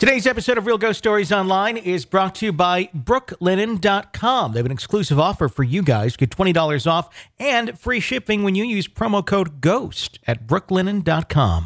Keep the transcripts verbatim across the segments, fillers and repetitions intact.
Today's episode of Real Ghost Stories Online is brought to you by Brook Linen dot com. They have an exclusive offer for you guys. Get twenty dollars off and free shipping when you use promo code GHOST at Brook Linen dot com.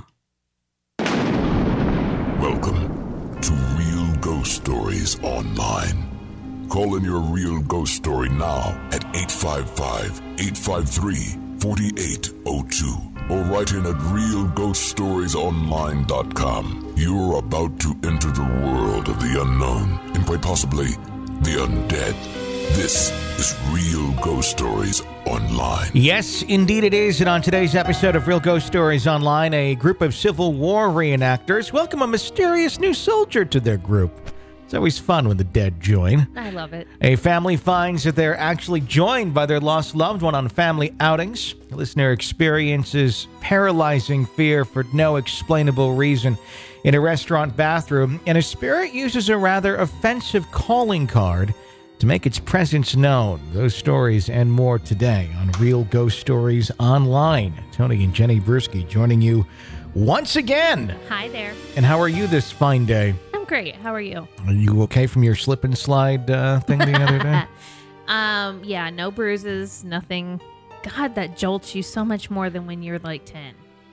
Welcome to Real Ghost Stories Online. Call in your real ghost story now at eight five five, eight five three, four eight zero two or write in at real ghost stories online dot com. You're about to enter the world of the unknown and quite possibly the undead. This is Real Ghost Stories Online. Yes, indeed it is. And on today's episode of Real Ghost Stories Online, a group of Civil War reenactors welcome a mysterious new soldier to their group. It's always fun when the dead join. I love it. A family finds that they're actually joined by their lost loved one on family outings. The listener experiences paralyzing fear for no explainable reason in a restaurant bathroom, and a spirit uses a rather offensive calling card to make its presence known. Those stories and more today on Real Ghost Stories Online. Tony and Jenny Bruschi joining you once again. Hi there. And how are you this fine day? I'm great. How are you? Are you okay from your slip and slide uh, thing the other day? um, yeah, no bruises, nothing. God, that jolts you so much more than when you're like ten.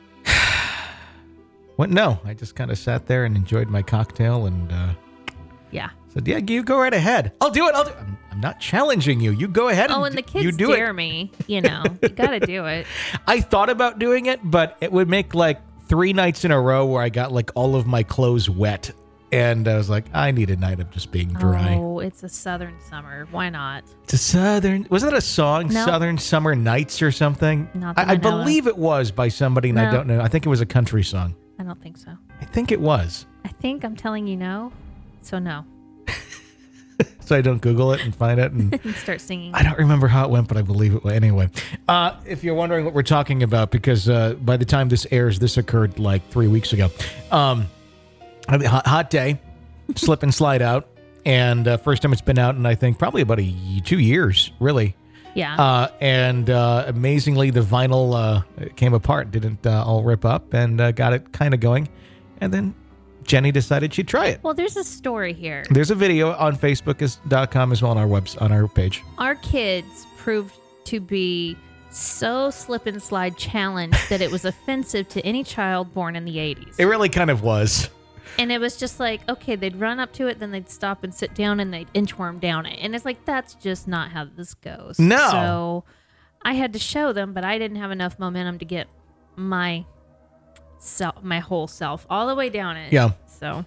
What? No, I just kind of sat there and enjoyed my cocktail and uh, yeah. said, yeah, you go right ahead. I'll do it. I'll do it. I'm, I'm not challenging you. You go ahead. Oh, and and the d- kids you do dare it. me. You know, you got to do it. I thought about doing it, but it would make like three nights in a row where I got like all of my clothes wet. And I was like, I need a night of just being dry. Oh, it's a southern summer. Why not? It's a southern. Was that a song? No. Southern Summer Nights or something? Not that I, I I know of. believe it was by somebody, and I No. don't know. I think it was a country song. I don't think so. I think it was. I think I'm telling you no. So no. So I don't Google it and find it. And Start singing. I don't remember how it went, but I believe it went. Anyway, uh, if you're wondering what we're talking about, because uh, by the time this airs, this occurred like three weeks ago. Um, I mean, hot, hot day, slip and slide out. And uh, first time it's been out in, I think, probably about a, two years, really. Yeah. Uh, and uh, amazingly, the vinyl uh, came apart, didn't uh, all rip up, and uh, got it kind of going. And then Jenny decided she'd try it. Well, there's a story here. There's a video on Facebook dot com as well on our webs on our page. Our kids proved to be so slip and slide challenged that it was offensive to any child born in the eighties. It really kind of was. And it was just like, okay, they'd run up to it, then they'd stop and sit down, and they'd inchworm down it. And it's like, that's just not how this goes. No. So I had to show them, but I didn't have enough momentum to get my self, my whole self all the way down it. Yeah. So.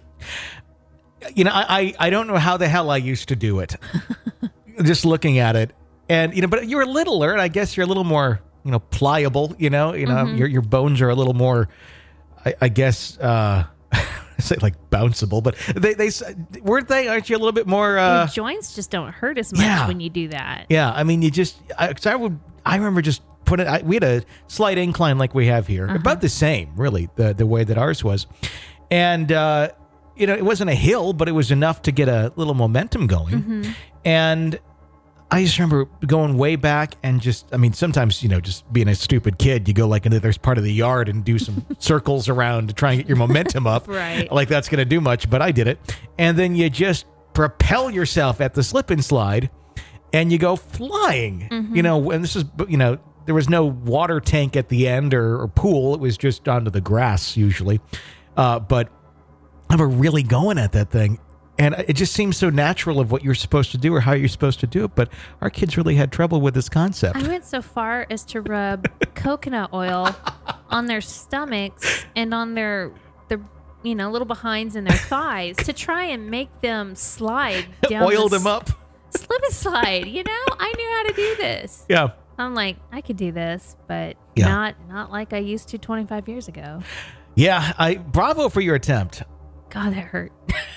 You know, I, I, I don't know how the hell I used to do it. Just looking at it. And, you know, but you're littler, and I guess you're a little more, you know, pliable, you know, you know, Mm-hmm. your your bones are a little more, I, I guess, uh, I say like bounceable, but they, they, weren't they, aren't you a little bit more, uh, Your joints just don't hurt as much yeah. when you do that. yeah, I mean, you just, I, 'cause I would, I remember just put it, I, we had a slight incline like we have here, Uh-huh. about the same, really, the, the way that ours was. And, uh, you know, it wasn't a hill, but it was enough to get a little momentum going. Mm-hmm. And I just remember going way back and just, I mean, sometimes, you know, just being a stupid kid, you go like into this part of the yard and do some circles around to try and get your momentum up. Right. Like that's going to do much, but I did it. And then you just propel yourself at the slip and slide and you go flying, Mm-hmm. you know, and this is, you know, there was no water tank at the end or, or pool. It was just onto the grass usually. Uh, but I remember really going at that thing. And it just seems so natural of what you're supposed to do or how you're supposed to do it. But our kids really had trouble with this concept. I went so far as to rub coconut oil on their stomachs and on their, their, you know, little behinds and their thighs to try and make them slide down. Oil this them up. Slip and slide. You know, I knew how to do this. Yeah. I'm like, I could do this, but Yeah. not not like I used to twenty-five years ago. Yeah. I bravo for your attempt. God, that hurt.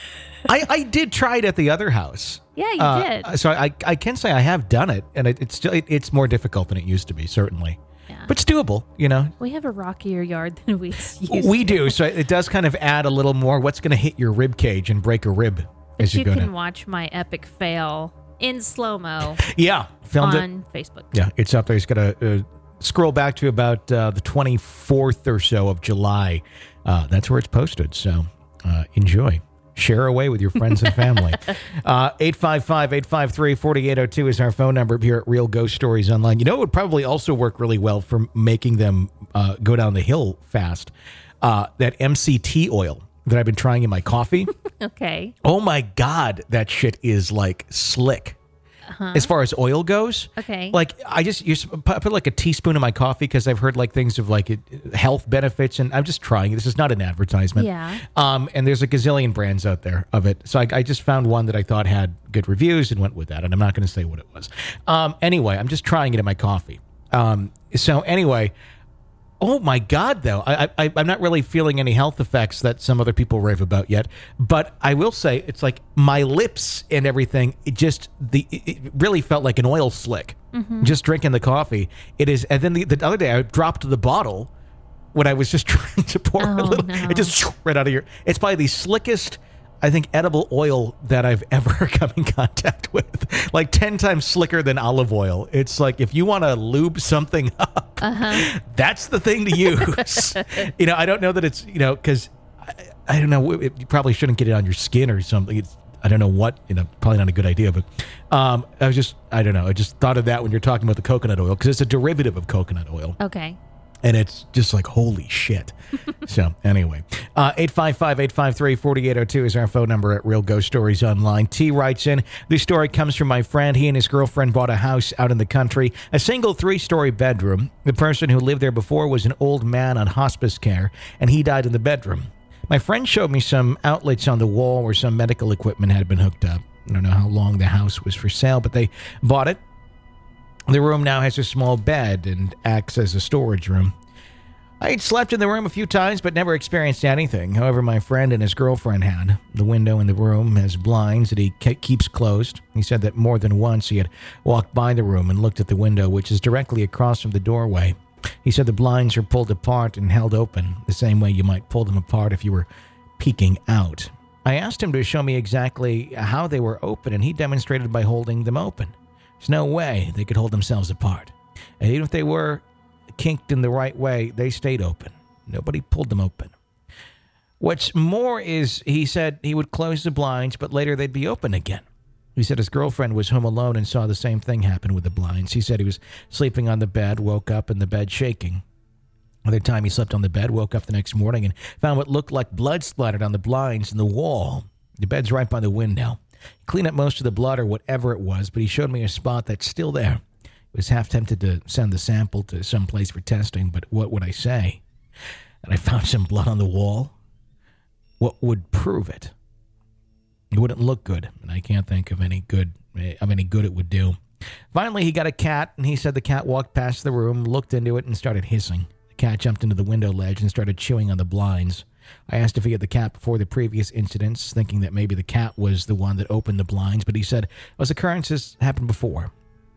I, I did try it at the other house. Yeah, you Uh, did. So I I can say I have done it, and it, it's still it, it's more difficult than it used to be, certainly. Yeah. But it's doable, you know. We have a rockier yard than we used We to. do, so it does kind of add a little more. What's going to hit your rib cage and break a rib But as you, you go can down? watch my epic fail in slow-mo Yeah, filmed it. on Facebook. Yeah, it's up there. He's got to uh, scroll back to about uh, the twenty-fourth or so of July. Uh, that's where it's posted. So uh, enjoy. Share away with your friends and family. uh, eight five five, eight five three, four eight zero two is our phone number here at Real Ghost Stories Online. You know, it would probably also work really well for making them uh, go down the hill fast. Uh, that M C T oil that I've been trying in my coffee. Okay. Oh my God, that shit is like slick. Uh-huh. As far as oil goes, okay. Like I just you put, put like a teaspoon in my coffee because I've heard like things of like it, health benefits, and I'm just trying. This is not an advertisement. Yeah. Um, and there's a gazillion brands out there of it, so I, I just found one that I thought had good reviews and went with that. And I'm not going to say what it was. Um, anyway, I'm just trying it in my coffee. Um, so anyway. Oh my God, though. I, I, I'm not really feeling any health effects that some other people rave about yet. But I will say, it's like my lips and everything, it just, the it really felt like an oil slick. Mm-hmm. Just drinking the coffee. It is, and then the, the other day I dropped the bottle when I was just trying to pour oh, a little. No. It just right out of your, it's probably the slickest, I think, edible oil that I've ever come in contact with. Like ten times slicker than olive oil. It's like if you want to lube something up, uh-huh. that's the thing to use. You know, I don't know that it's, you know, because I, I don't know, it, you probably shouldn't get it on your skin or something. It's, I don't know what, you know, probably not a good idea, but um, I was just, I don't know. I just thought of that when you're talking about the coconut oil because it's a derivative of coconut oil. Okay. And it's just like, holy shit. So anyway, uh, eight five five, eight five three, four eight zero two is our phone number at Real Ghost Stories Online. T writes in, this story comes from my friend. He and his girlfriend bought a house out in the country, a single three-story bedroom. The person who lived there before was an old man on hospice care, and he died in the bedroom. My friend showed me some outlets on the wall where some medical equipment had been hooked up. I don't know how long the house was for sale, but they bought it. The room now has a small bed and acts as a storage room. I had slept in the room a few times, but never experienced anything. However, my friend and his girlfriend had. The window in the room has blinds that he ke- keeps closed. He said that more than once he had walked by the room and looked at the window, which is directly across from the doorway. He said the blinds are pulled apart and held open, the same way you might pull them apart if you were peeking out. I asked him to show me exactly how they were open, and he demonstrated by holding them open. There's no way they could hold themselves apart. And even if they were kinked in the right way, they stayed open. Nobody pulled them open. What's more is he said he would close the blinds, but later they'd be open again. He said his girlfriend was home alone and saw the same thing happen with the blinds. He said he was sleeping on the bed, woke up in the bed shaking. Other time he slept on the bed, woke up the next morning and found what looked like blood splattered on the blinds and the wall. The bed's right by the window. Clean up most of the blood or whatever it was, but he showed me a spot that's still there. I was half tempted to send the sample to some place for testing, but what would I say? And I found some blood on the wall? What would prove it? It wouldn't look good, and I can't think of any good of any good it would do. Finally, he got a cat, and he said the cat walked past the room, looked into it, and started hissing. The cat jumped into the window ledge and started chewing on the blinds. I asked if he had the cat before the previous incidents, thinking that maybe the cat was the one that opened the blinds, but he said those occurrences happened before.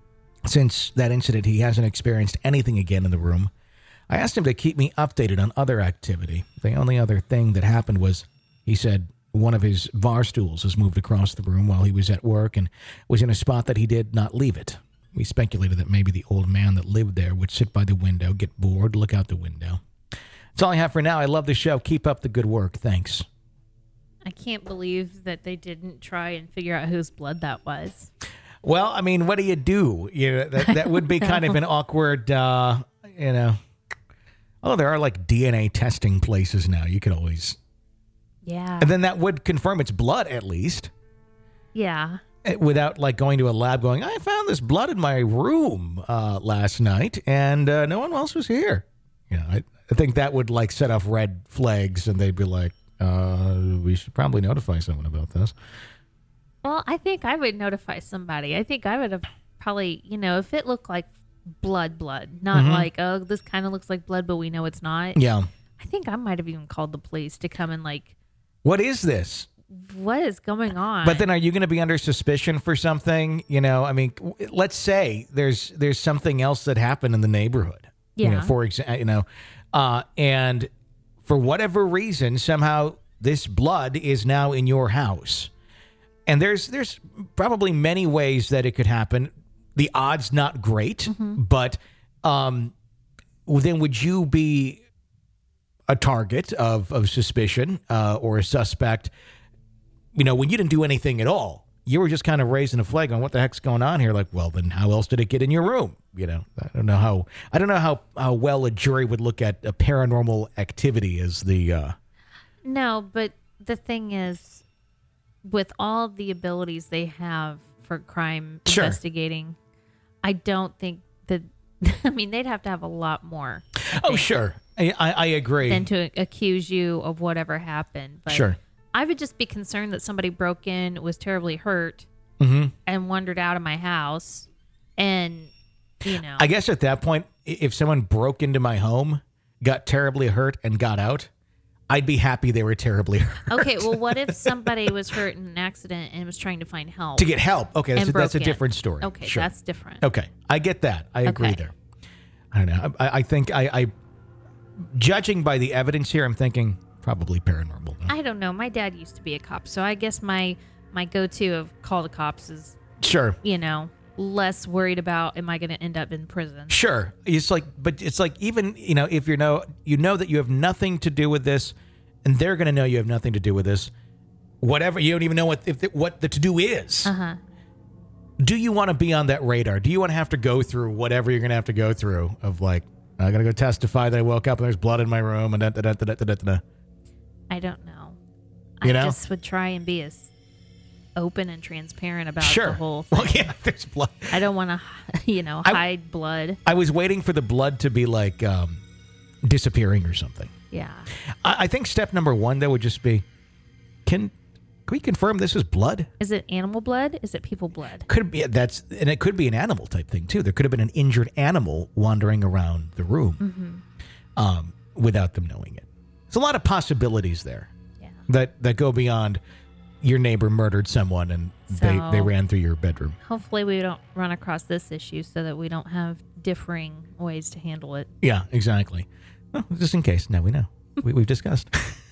Since that incident, he hasn't experienced anything again in the room. I asked him to keep me updated on other activity. The only other thing that happened was, he said, one of his bar stools was moved across the room while he was at work and was in a spot that he did not leave it. We speculated that maybe the old man that lived there would sit by the window, get bored, look out the window. That's all I have for now. I love the show. Keep up the good work. Thanks. I can't believe that they didn't try and figure out whose blood that was. Well, I mean, what do you do? You know, that, that would be kind of an awkward, uh, you know. Oh, there are like D N A testing places now. You could always. Yeah. And then that would confirm it's blood at least. Yeah. Without like going to a lab going, I found this blood in my room uh, last night and uh, no one else was here. You know, I, I think that would like set off red flags and they'd be like, uh, we should probably notify someone about this. Well, I think I would notify somebody. I think I would have probably, you know, if it looked like blood, blood, not mm-hmm. like, oh, this kind of looks like blood, but we know it's not. Yeah. I think I might have even called the police to come and like, what is this? What is going on? But then are you going to be under suspicion for something? You know, I mean, let's say there's there's something else that happened in the neighborhood. Yeah. You know, for example, you know, uh, and for whatever reason, somehow this blood is now in your house. And there's there's probably many ways that it could happen. The odds not great, mm-hmm. but um, then would you be a target of, of suspicion uh, or a suspect you know, when you didn't do anything at all, you were just kind of raising a flag on what the heck's going on here. Like, well, then how else did it get in your room? You know, I don't know how, I don't know how, how well a jury would look at a paranormal activity as the, uh, No, but the thing is, with all the abilities they have for crime Sure. investigating, I don't think that, I mean, they'd have to have a lot more. I oh, think, sure. I, I I agree. Than to accuse you of whatever happened. But Sure. I would just be concerned that somebody broke in, was terribly hurt, Mm-hmm. and wandered out of my house. And, you know. I guess at that point, i- if someone broke into my home, got terribly hurt, and got out, I'd be happy they were terribly hurt. Okay, well, what if somebody was hurt in an accident and was trying to find help? To get help. Okay, that's, And a, that's a broke in. different story. Okay, Sure. that's different. Okay, I get that. I agree Okay. there. I don't know. I, I think I, I, judging by the evidence here, I'm thinking probably paranormal. I don't know. My dad used to be a cop, so I guess my my go-to of call the cops is, Sure. you know, less worried about am I going to end up in prison. Sure. It's like, but it's like even, you know, if you know, you know that you have nothing to do with this, and they're going to know you have nothing to do with this, whatever, you don't even know what if the, what the to-do is. Uh-huh. Do you want to be on that radar? Do you want to have to go through whatever you're going to have to go through of like, I got to go testify that I woke up and there's blood in my room and da, da, da, da, da, da, da. I don't know. You I know? just would try and be as open and transparent about Sure. the whole thing. Well, yeah, there's blood. I don't want to, you know, I- hide blood. I was waiting for the blood to be like um, disappearing or something. Yeah. I, I think step number one, though, would just be, can, can we confirm this is blood? Is it animal blood? Is it people blood? Could be that's, and it could be an animal type thing too. There could have been an injured animal wandering around the room, Mm-hmm. um, without them knowing it. There's a lot of possibilities there Yeah. that that go beyond your neighbor murdered someone and they So- they ran through your bedroom. Hopefully we don't run across this issue so that we don't have differing ways to handle it. Yeah, exactly. Well, just in case. Now we know. We, we've discussed.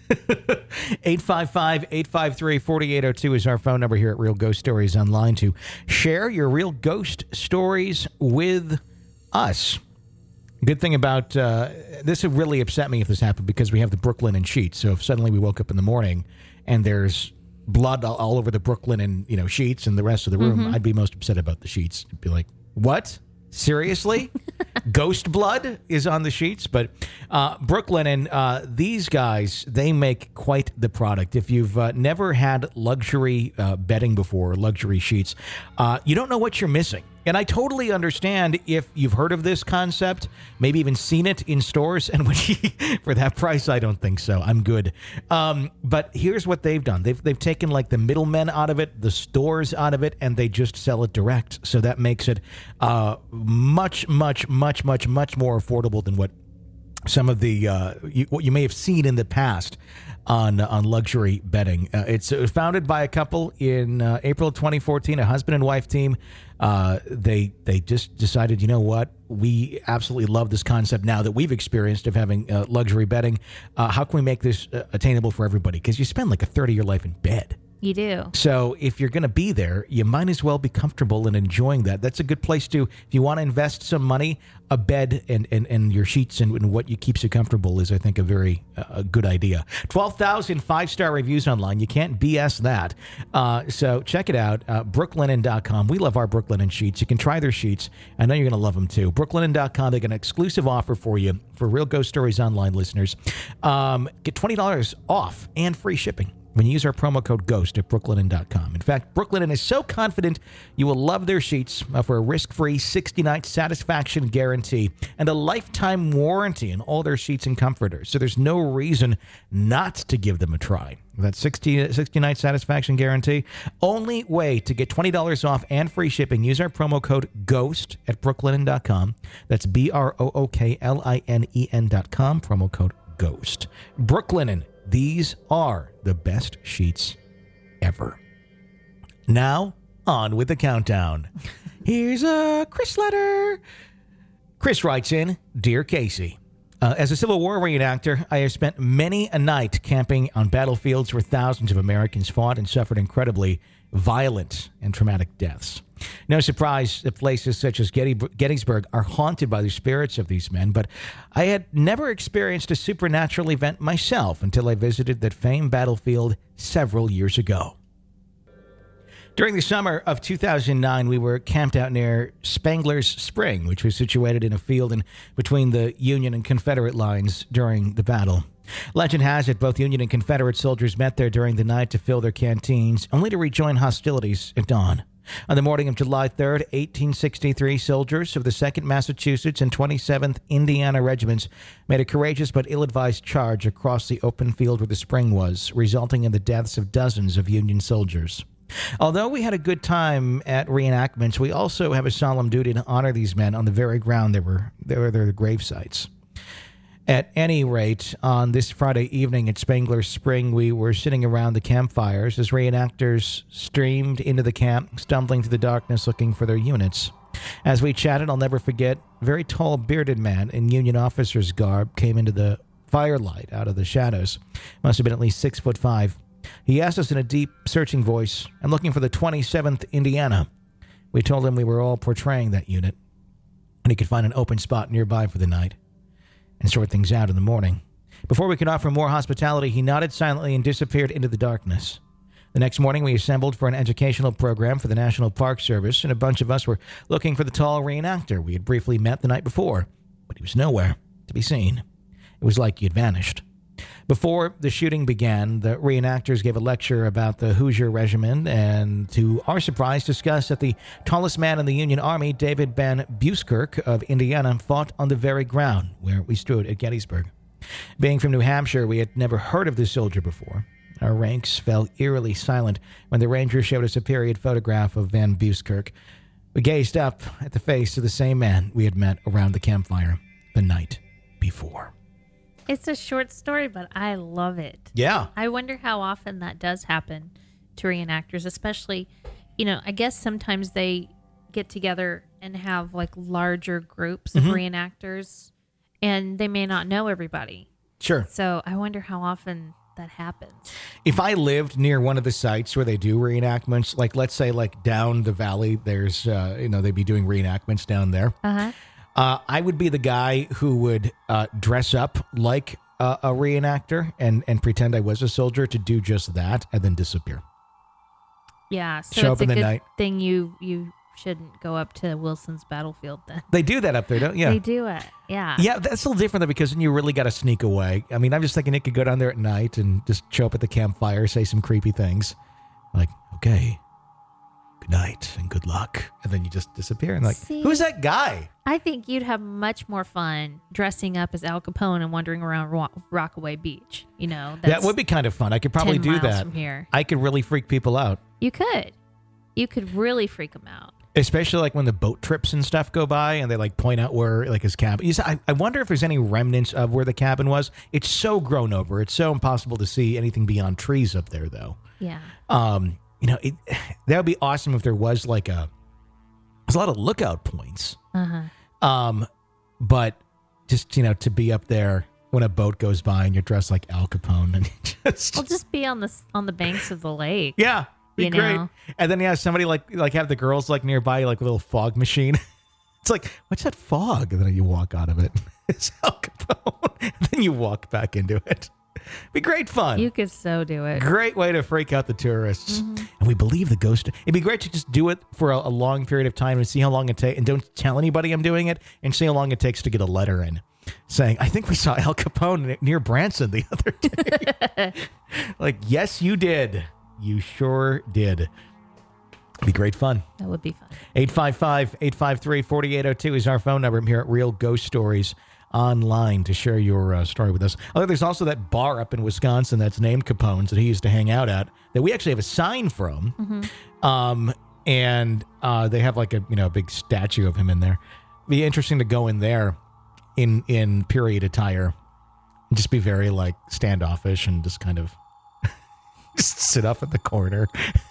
eight five five, eight five three, four eight zero two is our phone number here at Real Ghost Stories Online to share your real ghost stories with us. Good thing about uh, this would really upset me if this happened because we have the Brooklyn and sheets. So if suddenly we woke up in the morning and there's blood all, all over the Brooklyn and you know sheets and the rest of the room, Mm-hmm. I'd be most upset about the sheets. I'd be like, what? Seriously? Ghost blood is on the sheets? But uh, Brooklyn and uh, these guys, they make quite the product. If you've uh, never had luxury uh, bedding before, luxury sheets, uh, you don't know what you're missing. And I totally understand if you've heard of this concept, maybe even seen it in stores. And when you, for that price, I don't think so. I'm good. Um, but here's what they've done. They've, they've taken like the middlemen out of it, the stores out of it, and they just sell it direct. So that makes it uh, much, much, much, much, much more affordable than what some of the uh, you, what you may have seen in the past on on luxury bedding. Uh, it's uh, founded by a couple in uh, April of twenty fourteen, a husband and wife team. Uh, they they just decided, you know what, we absolutely love this concept now that we've experienced of having uh, luxury bedding. Uh, how can we make this uh, attainable for everybody? Because you spend like a third of your life in bed. You do. So if you're going to be there, you might as well be comfortable and enjoying that. That's a good place to, if you want to invest some money, a bed and, and, and your sheets and, and what you keeps you comfortable is, I think, a very uh, good idea. twelve thousand five-star reviews online. You can't B S that. Uh, so check it out, uh, brooklinen dot com. We love our Brooklinen sheets. You can try their sheets. I know you're going to love them too. brooklinen dot com. They got an exclusive offer for you for Real Ghost Stories Online listeners. Um, get twenty dollars off and free shipping when you use our promo code GHOST at brooklinen dot com. In fact, Brooklinen is so confident you will love their sheets uh, for a risk-free sixty-night satisfaction guarantee and a lifetime warranty on all their sheets and comforters. So there's no reason not to give them a try. That sixty, sixty-night satisfaction guarantee. Only way to get twenty dollars off and free shipping, use our promo code GHOST at brooklinen dot com. That's B R O O K L I N E N dot com, promo code GHOST. Brooklinen. These are the best sheets ever. Now, on with the countdown. Here's a Chris letter. Chris writes in, Dear Casey, uh, as a Civil War reenactor, I have spent many a night camping on battlefields where thousands of Americans fought and suffered incredibly violent and traumatic deaths. No surprise that places such as Gettysburg are haunted by the spirits of these men, but I had never experienced a supernatural event myself until I visited that famed battlefield several years ago. During the summer of two thousand nine, we were camped out near Spangler's Spring, which was situated in a field in between the Union and Confederate lines during the battle. Legend has it both Union and Confederate soldiers met there during the night to fill their canteens, only to rejoin hostilities at dawn. On the morning of July third, eighteen sixty-three, soldiers of the second Massachusetts and twenty-seventh Indiana Regiments made a courageous but ill-advised charge across the open field where the spring was, resulting in the deaths of dozens of Union soldiers. Although we had a good time at reenactments, we also have a solemn duty to honor these men on the very ground they were, they were their grave sites. At any rate, on this Friday evening at Spangler's Spring, we were sitting around the campfires as reenactors streamed into the camp, stumbling through the darkness looking for their units. As we chatted, I'll never forget, a very tall, bearded man in Union officer's garb came into the firelight out of the shadows. Must have been at least six foot five. He asked us in a deep, searching voice, "I'm looking for the twenty-seventh Indiana." We told him we were all portraying that unit, and he could find an open spot nearby for the night and sort things out in the morning. Before we could offer more hospitality, he nodded silently and disappeared into the darkness. The next morning, we assembled for an educational program for the National Park Service, and a bunch of us were looking for the tall reenactor we had briefly met the night before, but he was nowhere to be seen. It was like he had vanished. Before the shooting began, the reenactors gave a lecture about the Hoosier Regiment and, to our surprise, discussed that the tallest man in the Union Army, David Van Buskirk of Indiana, fought on the very ground where we stood at Gettysburg. Being from New Hampshire, we had never heard of this soldier before. Our ranks fell eerily silent when the ranger showed us a period photograph of Van Buskirk. We gazed up at the face of the same man we had met around the campfire the night before. It's a short story, but I love it. Yeah. I wonder how often that does happen to reenactors, especially, you know, I guess sometimes they get together and have like larger groups of mm-hmm. reenactors, and they may not know everybody. Sure. So I wonder how often that happens. If I lived near one of the sites where they do reenactments, like let's say like down the valley, there's, uh, you know, they'd be doing reenactments down there. Uh-huh. Uh, I would be the guy who would uh, dress up like uh, a reenactor and, and pretend I was a soldier to do just that and then disappear. Yeah, so Show it's up in a the good night. thing you, you shouldn't go up to Wilson's battlefield then. They do that up there, don't you? They do it, yeah. Yeah, that's a little different though, because then you really got to sneak away. I mean, I'm just thinking it could go down there at night and just show up at the campfire, say some creepy things. Like, okay, good night and good luck. And then you just disappear. And like, See, who's that guy? I think you'd have much more fun dressing up as Al Capone and wandering around Rock- Rockaway Beach. You know, that would be kind of fun. I could probably ten do miles that. From here. I could really freak people out. You could. You could really freak them out. Especially like when the boat trips and stuff go by and they like point out where like his cabin. You see, I, I wonder if there's any remnants of where the cabin was. It's so grown over. It's so impossible to see anything beyond trees up there, though. Yeah. Um, you know, it, that would be awesome if there was like a, there's a lot of lookout points. Uh-huh. Um, but just, you know, to be up there when a boat goes by and you're dressed like Al Capone and you just. Well, just be on the on the banks of the lake. Yeah. Be you great. know? And then, yeah, somebody like like have the girls like nearby, like a little fog machine. It's like, what's that fog? And then you walk out of it. It's Al Capone. And then you walk back into it. Be great fun. You could so do it. Great way to freak out the tourists. Mm-hmm. And we believe the ghost. It'd be great to just do it for a, a long period of time and see how long it takes. And don't tell anybody I'm doing it and see how long it takes to get a letter in saying, I think we saw Al Capone near Branson the other day. Like, yes, you did. You sure did. Be great fun. That would be fun. eight five five, eight five three, four eight zero two is our phone number. I'm here at Real Ghost Stories Online to share your uh, story with us. Although there's also that bar up in Wisconsin that's named Capone's that he used to hang out at that we actually have a sign from. Mm-hmm. Um, and uh, they have like a, you know, a big statue of him in there. Be interesting to go in there in, in period attire and just be very like standoffish and just kind of just sit up at the corner.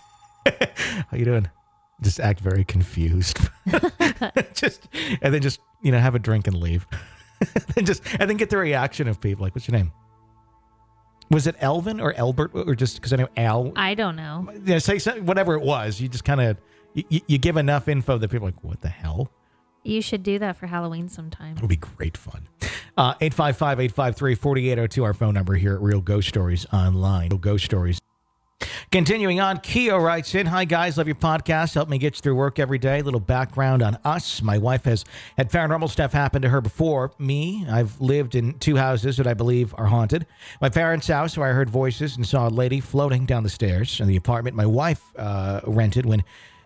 How you doing? Just act very confused. just and then just, you know, have a drink and leave. and just and then get the reaction of people like, what's your name? Was it Elvin or Albert or just because I know Al? I don't know. Yeah, say something, whatever it was. You just kind of you, you give enough info that people are like, what the hell? You should do that for Halloween sometime. It would be great fun. Uh, eight five five, eight five three, four eight zero two, our phone number here at Real Ghost Stories Online. Real Ghost Stories. Continuing on, Keo writes in, "Hi guys, love your podcast. Help me get through work every day. Little background on us. My wife has had paranormal stuff happen to her before me. I've lived in two houses that I believe are haunted. My parents' house, where I heard voices and saw a lady floating down the stairs, and the apartment my wife uh, rented when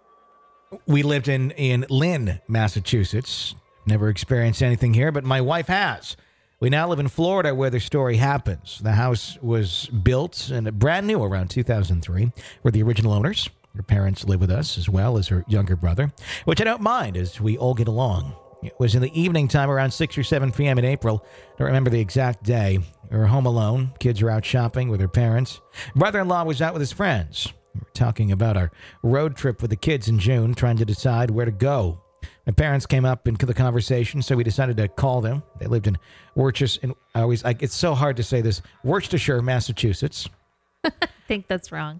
we lived in, in Lynn, Massachusetts. Never experienced anything here, but my wife has. We now live in Florida where the story happens. The house was built and brand new around two thousand three. We're the original owners. Her parents live with us as well as her younger brother, which I don't mind as we all get along. It was in the evening time around six or seven p.m. in April. I don't remember the exact day. We were home alone. Kids were out shopping with their parents. Brother-in-law was out with his friends. We were talking about our road trip with the kids in June, trying to decide where to go. My parents came up into the conversation, so we decided to call them. They lived in Worcester, and I always, I, it's so hard to say this, Worcestershire, Massachusetts. I think that's wrong.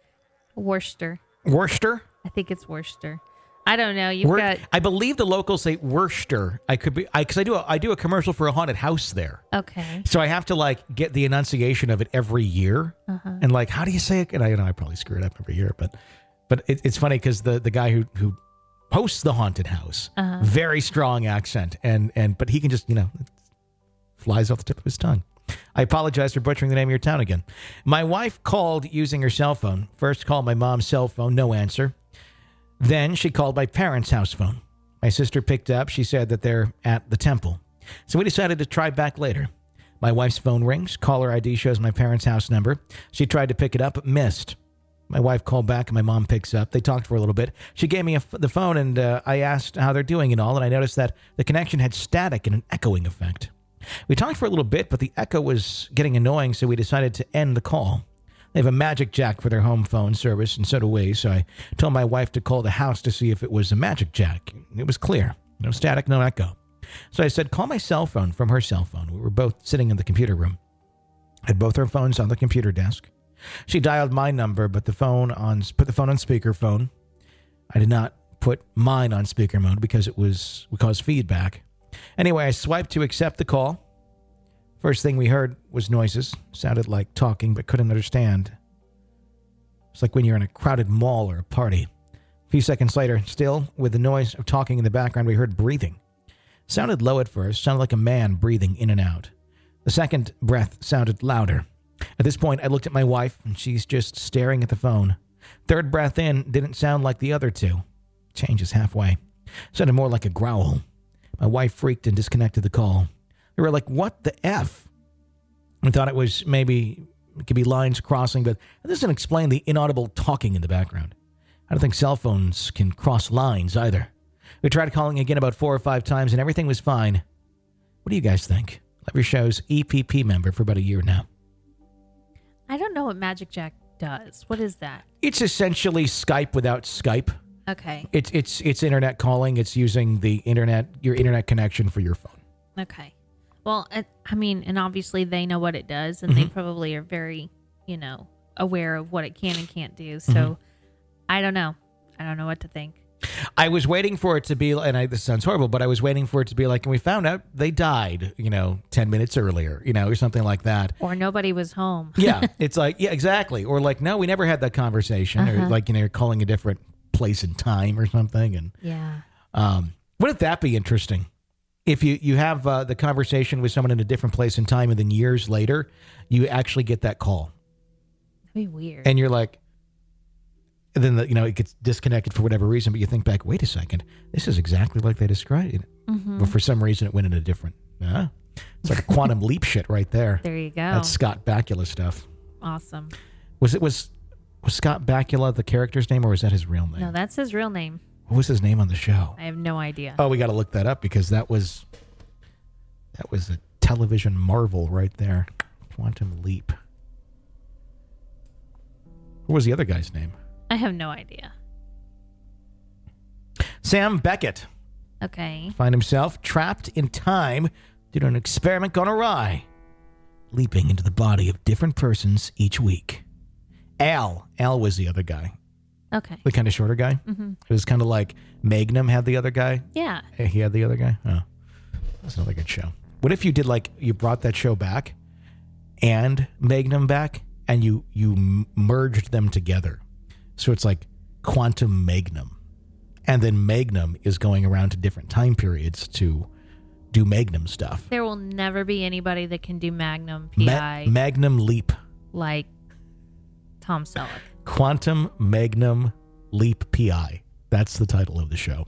Worcester. Worcester? I think it's Worcester. I don't know. You've Wor- got. I believe the locals say Worcester. I could be, I because I do a, I do a commercial for a haunted house there. Okay. So I have to like get the enunciation of it every year, Uh-huh. and like, how do you say it? And I you know I probably screw it up every year, but but it, it's funny because the the guy who who hosts the haunted house, Uh-huh. very strong accent, and and but he can just you know it flies off the tip of his tongue. I apologize for butchering the name of your town again. My wife called using her cell phone. First called my mom's cell phone, no answer. Then she called my parents' house phone. My sister picked up. She said that they're at the temple. So we decided to try back later. My wife's phone rings. Caller I D shows my parents' house number. She tried to pick it up, but missed. My wife called back, and my mom picks up. They talked for a little bit. She gave me a, the phone, and uh, I asked how they're doing and all, and I noticed that the connection had static and an echoing effect. We talked for a little bit, but the echo was getting annoying, so we decided to end the call. They have a Magic Jack for their home phone service, and so do we, so I told my wife to call the house to see if it was a Magic Jack. It was clear. No static, no echo. So I said, call my cell phone from her cell phone. We were both sitting in the computer room. Had both our phones on the computer desk. She dialed my number, but the phone on put the phone on speakerphone. I did not put mine on speaker mode because it was would cause feedback. Anyway, I swiped to accept the call. First thing we heard was noises. Sounded like talking, but couldn't understand. It's like when you're in a crowded mall or a party. A few seconds later, still with the noise of talking in the background, we heard breathing. Sounded low at first. Sounded like a man breathing in and out. The second breath sounded louder. At this point, I looked at my wife, and she's just staring at the phone. Third breath in didn't sound like the other two. Changes halfway. Sounded more like a growl. My wife freaked and disconnected the call. We were like, what the F? We thought it was maybe, it could be lines crossing, but that doesn't explain the inaudible talking in the background. I don't think cell phones can cross lines either. We tried calling again about four or five times, and everything was fine. What do you guys think? Love your show's E P P member for about a year now. I don't know what Magic Jack does. What is that? It's essentially Skype without Skype. Okay. It's it's it's internet calling. It's using the internet, your internet connection for your phone. Okay. Well, I, I mean, and obviously they know what it does, and Mm-hmm. they probably are very, you know, aware of what it can and can't do. So, Mm-hmm. I don't know. I don't know what to think. I was waiting for it to be, and I, this sounds horrible, but I was waiting for it to be like, and we found out they died, you know, ten minutes earlier, you know, or something like that. Or nobody was home. Yeah, it's like, yeah, exactly. Or like, no, we never had that conversation. Or Uh-huh. like, you know, you're calling a different place and time or something. And Yeah. um, wouldn't that be interesting? If you, you have uh, the conversation with someone in a different place and time, and then years later, you actually get that call. That'd be weird. And you're like, and then, the, you know, it gets disconnected for whatever reason, but you think back, wait a second, this is exactly like they described it. Mhm. But for some reason, it went in a different, uh, it's like a quantum leap shit right there. There you go. That's Scott Bakula stuff. Awesome. Was it, was, was Scott Bakula the character's name, or was that his real name? No, that's his real name. What was his name on the show? I have no idea. Oh, we got to look that up because that was, that was a television marvel right there. Quantum Leap. What was the other guy's name? I have no idea. Sam Beckett. Okay. Find himself trapped in time due to an experiment gone awry, leaping into the body of different persons each week. Al. Al was the other guy. Okay. The kind of shorter guy. Mm-hmm. It was kind of like Magnum had the other guy. Yeah. He had the other guy. Oh, that's another good show. What if you did like, you brought that show back and Magnum back and you you m- merged them together. So it's like Quantum Magnum. And then Magnum is going around to different time periods to do Magnum stuff. There will never be anybody that can do Magnum P I Ma- Magnum Leap. like Tom Selleck. Quantum Magnum Leap P I. That's the title of the show.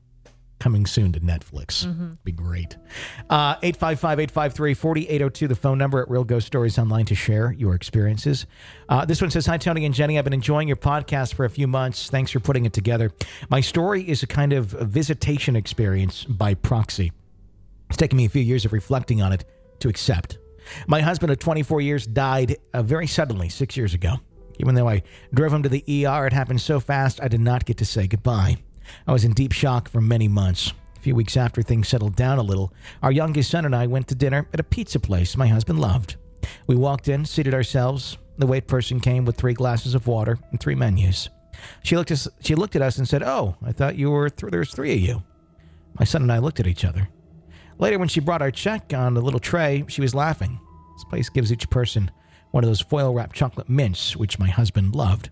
Coming soon to Netflix. Mm-hmm. Be great. Uh, eight five five, eight five three, four eight zero two, the phone number at Real Ghost Stories Online to share your experiences. Uh, this one says, hi, Tony and Jenny. I've been enjoying your podcast for a few months. Thanks for putting it together. My story is a kind of a visitation experience by proxy. It's taken me a few years of reflecting on it to accept. My husband of twenty-four years died uh, very suddenly six years ago. Even though I drove him to the E R, it happened so fast I did not get to say goodbye. I was in deep shock for many months. A few weeks after things settled down a little, our youngest son and I went to dinner at a pizza place my husband loved. We walked in, seated ourselves. The wait person came with three glasses of water and three menus. She looked, us, she looked at us and said, "Oh, I thought you were th- there was three of you." My son and I looked at each other. Later, when she brought our check on a little tray, she was laughing. This place gives each person one of those foil-wrapped chocolate mints, which my husband loved.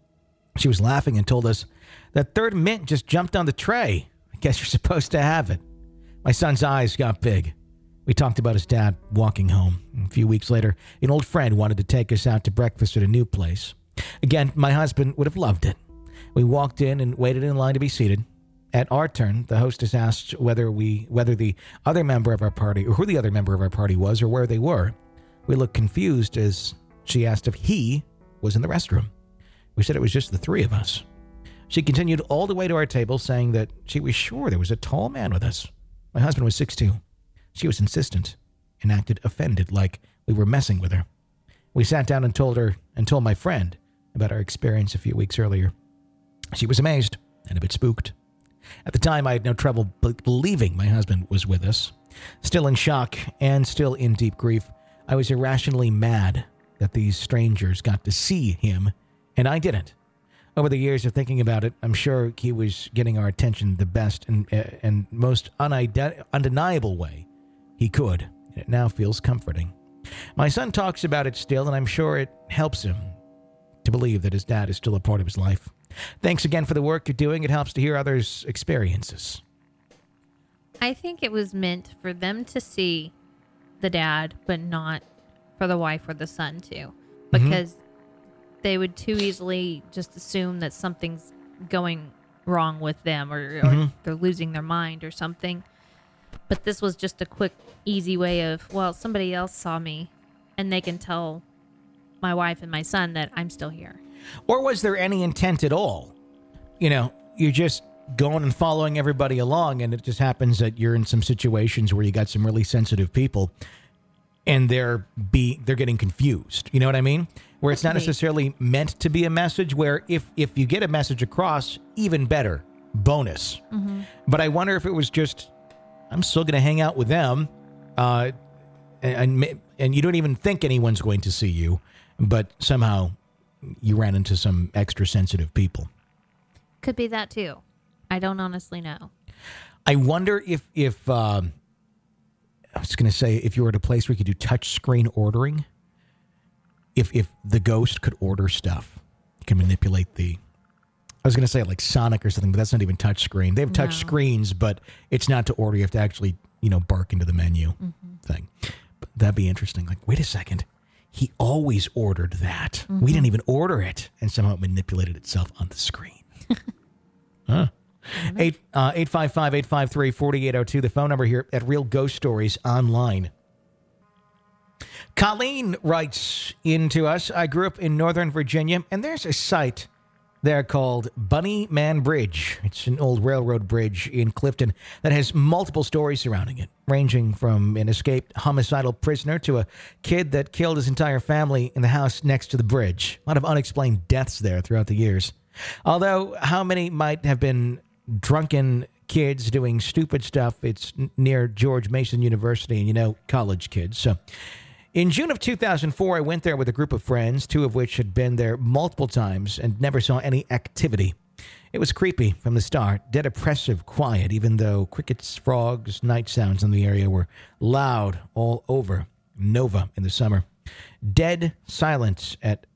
She was laughing and told us, "That third mint just jumped on the tray. I guess you're supposed to have it." My son's eyes got big. We talked about his dad walking home. A few weeks later, an old friend wanted to take us out to breakfast at a new place. Again, my husband would have loved it. We walked in and waited in line to be seated. At our turn, the hostess asked whether we, whether the other member of our party, or who the other member of our party was, or where they were. We looked confused as she asked if he was in the restroom. We said it was just the three of us. She continued all the way to our table, saying that she was sure there was a tall man with us. My husband was six foot two. She was insistent and acted offended, like we were messing with her. We sat down and told her, and told my friend about our experience a few weeks earlier. She was amazed and a bit spooked. At the time, I had no trouble b- believing my husband was with us. Still in shock and still in deep grief, I was irrationally mad that these strangers got to see him, and I didn't. Over the years of thinking about it, I'm sure he was getting our attention the best and, uh, and most unide- undeniable way he could. And it now feels comforting. My son talks about it still, and I'm sure it helps him to believe that his dad is still a part of his life. Thanks again for the work you're doing. It helps to hear others' experiences. I think it was meant for them to see the dad, but not for the wife or the son to, because mm-hmm. they would too easily just assume that something's going wrong with them, or, or mm-hmm. they're losing their mind or something. But this was just a quick, easy way of, well, somebody else saw me, and they can tell my wife and my son that I'm still here. Or was there any intent at all? You know, you're just going and following everybody along, and it just happens that you're in some situations where you got some really sensitive people, and they're be they're getting confused. You know what I mean? Where it's not necessarily meant to be a message, where if, if you get a message across, even better, bonus. Mm-hmm. But I wonder if it was just, I'm still going to hang out with them, uh, and, and and you don't even think anyone's going to see you, but somehow you ran into some extra sensitive people. Could be that too. I don't honestly know. I wonder if, if um, I was going to say, if you were at a place where you could do touch screen ordering, if if the ghost could order stuff, you can manipulate the, I was going to say like Sonic or something, but that's not even touch screen. They have touch no. screens, but it's not to order. You have to actually, you know, bark into the menu mm-hmm. thing. But that'd be interesting. Like, wait a second. He always ordered that. Mm-hmm. We didn't even order it, and somehow it manipulated itself on the screen. huh. Mm-hmm. Eight, uh, eight five five, eight five three, four eight zero two, the phone number here at Real Ghost Stories Online. Colleen writes into us, I grew up in Northern Virginia, and there's a site there called Bunny Man Bridge. It's an old railroad bridge in Clifton that has multiple stories surrounding it, ranging from an escaped homicidal prisoner to a kid that killed his entire family in the house next to the bridge. A lot of unexplained deaths there throughout the years. Although how many might have been drunken kids doing stupid stuff, it's near George Mason University and, you know, college kids. So in June of two thousand four, I went there with a group of friends, two of which had been there multiple times and never saw any activity. It was creepy from the start, dead oppressive quiet, even though crickets, frogs, night sounds in the area were loud all over Nova in the summer. Dead silence at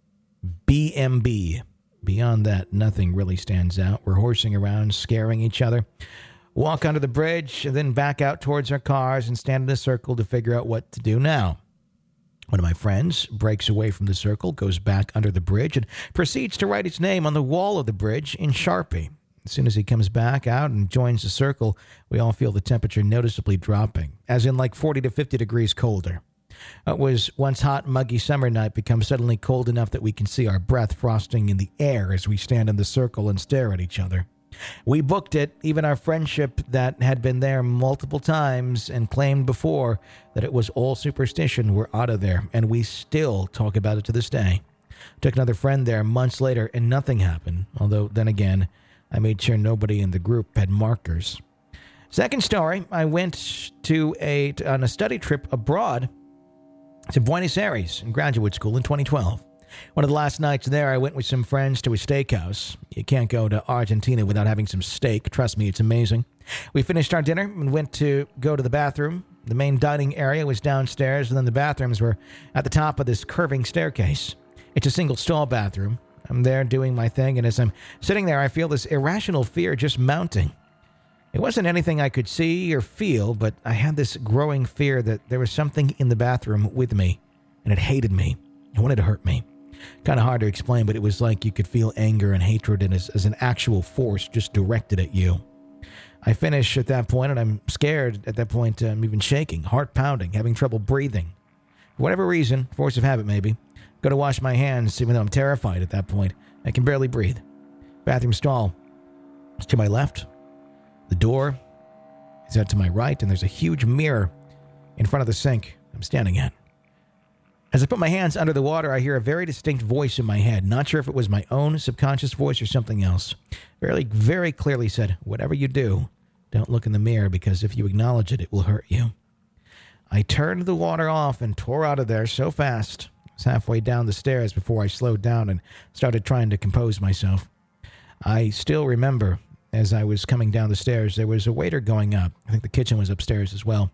B M B. Beyond that, nothing really stands out. We're horsing around, scaring each other. Walk under the bridge, and then back out towards our cars and stand in a circle to figure out what to do now. One of my friends breaks away from the circle, goes back under the bridge, and proceeds to write his name on the wall of the bridge in Sharpie. As soon as he comes back out and joins the circle, we all feel the temperature noticeably dropping, as in like forty to fifty degrees colder. It was once hot, muggy summer night becomes suddenly cold enough that we can see our breath frosting in the air as we stand in the circle and stare at each other. We booked it, even our friendship that had been there multiple times and claimed before that it was all superstition, were out of there, and we still talk about it to this day. Took another friend there months later, and nothing happened, although then again, I made sure nobody in the group had markers. Second story, I went to a on a study trip abroad to Buenos Aires in graduate school in twenty twelve. One of the last nights there, I went with some friends to a steakhouse. You can't go to Argentina without having some steak. Trust me, it's amazing. We finished our dinner and went to go to the bathroom. The main dining area was downstairs, and then the bathrooms were at the top of this curving staircase. It's a single-stall bathroom. I'm there doing my thing, and as I'm sitting there, I feel this irrational fear just mounting. It wasn't anything I could see or feel, but I had this growing fear that there was something in the bathroom with me, and it hated me. It wanted to hurt me. Kind of hard to explain, but it was like you could feel anger and hatred and as, as an actual force just directed at you. I finish at that point, and I'm scared at that point. I'm even shaking, heart pounding, having trouble breathing. For whatever reason, force of habit maybe, go to wash my hands, even though I'm terrified at that point. I can barely breathe. Bathroom stall is to my left. The door is out to my right, and there's a huge mirror in front of the sink I'm standing at. As I put my hands under the water, I hear a very distinct voice in my head. Not sure if it was my own subconscious voice or something else. Very, very clearly said, whatever you do, don't look in the mirror, because if you acknowledge it, it will hurt you. I turned the water off and tore out of there so fast. I was halfway down the stairs before I slowed down and started trying to compose myself. I still remember, as I was coming down the stairs, there was a waiter going up. I think the kitchen was upstairs as well.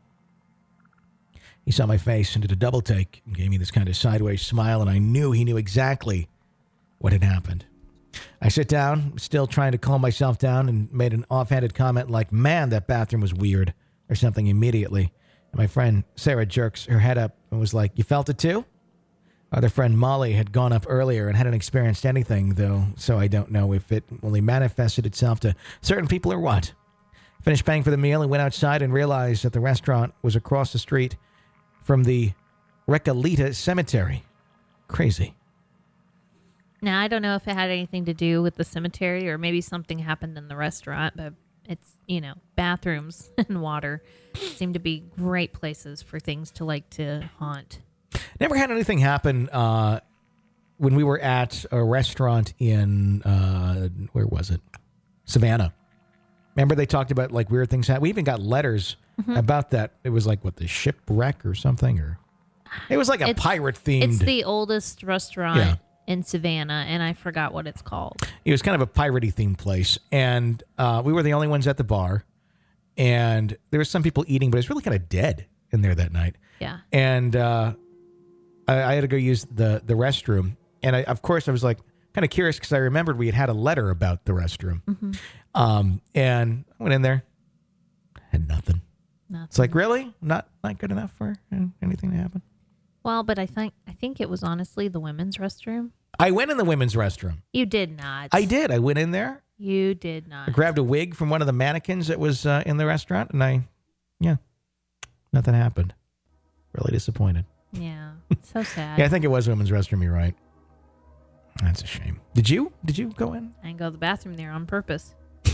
He saw my face and did a double take and gave me this kind of sideways smile, and I knew he knew exactly what had happened. I sit down, still trying to calm myself down, and made an offhanded comment like, man, that bathroom was weird, or something immediately. And my friend Sarah jerks her head up and was like, you felt it too? Our other friend Molly had gone up earlier and hadn't experienced anything, though, so I don't know if it only manifested itself to certain people or what. Finished paying for the meal and went outside and realized that the restaurant was across the street from the Recoleta Cemetery. Crazy. Now, I don't know if it had anything to do with the cemetery or maybe something happened in the restaurant, but it's, you know, bathrooms and water seem to be great places for things to like to haunt. Never had anything happen uh, when we were at a restaurant in, uh, where was it? Savannah. Remember they talked about like weird things happen? We even got letters mm-hmm. about that. It was like, what, the shipwreck or something? Or it was like a it's, pirate-themed. It's the oldest restaurant yeah. in Savannah, and I forgot what it's called. It was kind of a piratey themed place, and uh, we were the only ones at the bar, and there were some people eating, but it was really kind of dead in there that night. Yeah. And uh, I, I had to go use the, the restroom, and I, of course I was like kind of curious because I remembered we had had a letter about the restroom. Mm-hmm. Um, and I went in there, had nothing. Nothing. It's like, really? Not not good enough for anything to happen? Well, but I think I think it was honestly the women's restroom. I went in the women's restroom. You did not. I did. I went in there. You did not. I grabbed a wig from one of the mannequins that was uh, in the restaurant, and I, yeah, nothing happened. Really disappointed. Yeah, so sad. Yeah, I think it was women's restroom. You're right. That's a shame. Did you? Did you go in? I didn't go to the bathroom there on purpose.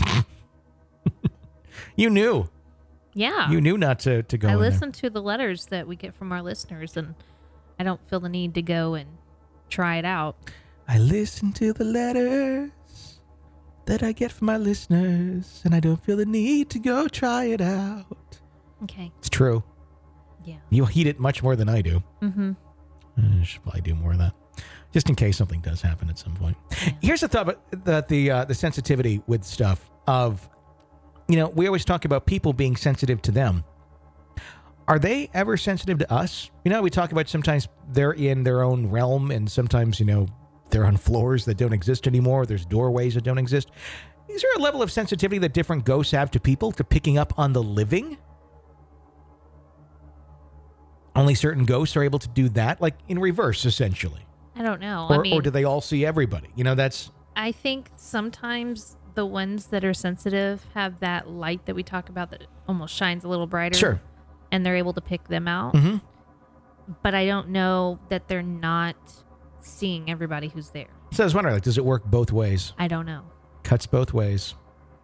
You knew. Yeah. You knew not to, to go I in listen there. to the letters that we get from our listeners, and I don't feel the need to go and try it out. I listen to the letters that I get from my listeners, and I don't feel the need to go try it out. Okay. It's true. Yeah. You heed it much more than I do. Mm-hmm. I should probably do more of that, just in case something does happen at some point. Yeah. Here's the thought about the the, uh, the sensitivity with stuff of, you know, we always talk about people being sensitive to them. Are they ever sensitive to us? You know, we talk about sometimes they're in their own realm, and sometimes, you know, they're on floors that don't exist anymore. There's doorways that don't exist. Is there a level of sensitivity that different ghosts have to people, to picking up on the living? Only certain ghosts are able to do that, like in reverse, essentially. I don't know. Or, I mean, or do they all see everybody? You know, that's... I think sometimes the ones that are sensitive have that light that we talk about that almost shines a little brighter. Sure. And they're able to pick them out. Mm-hmm. But I don't know that they're not seeing everybody who's there. So I was wondering, like, does it work both ways? I don't know. Cuts both ways.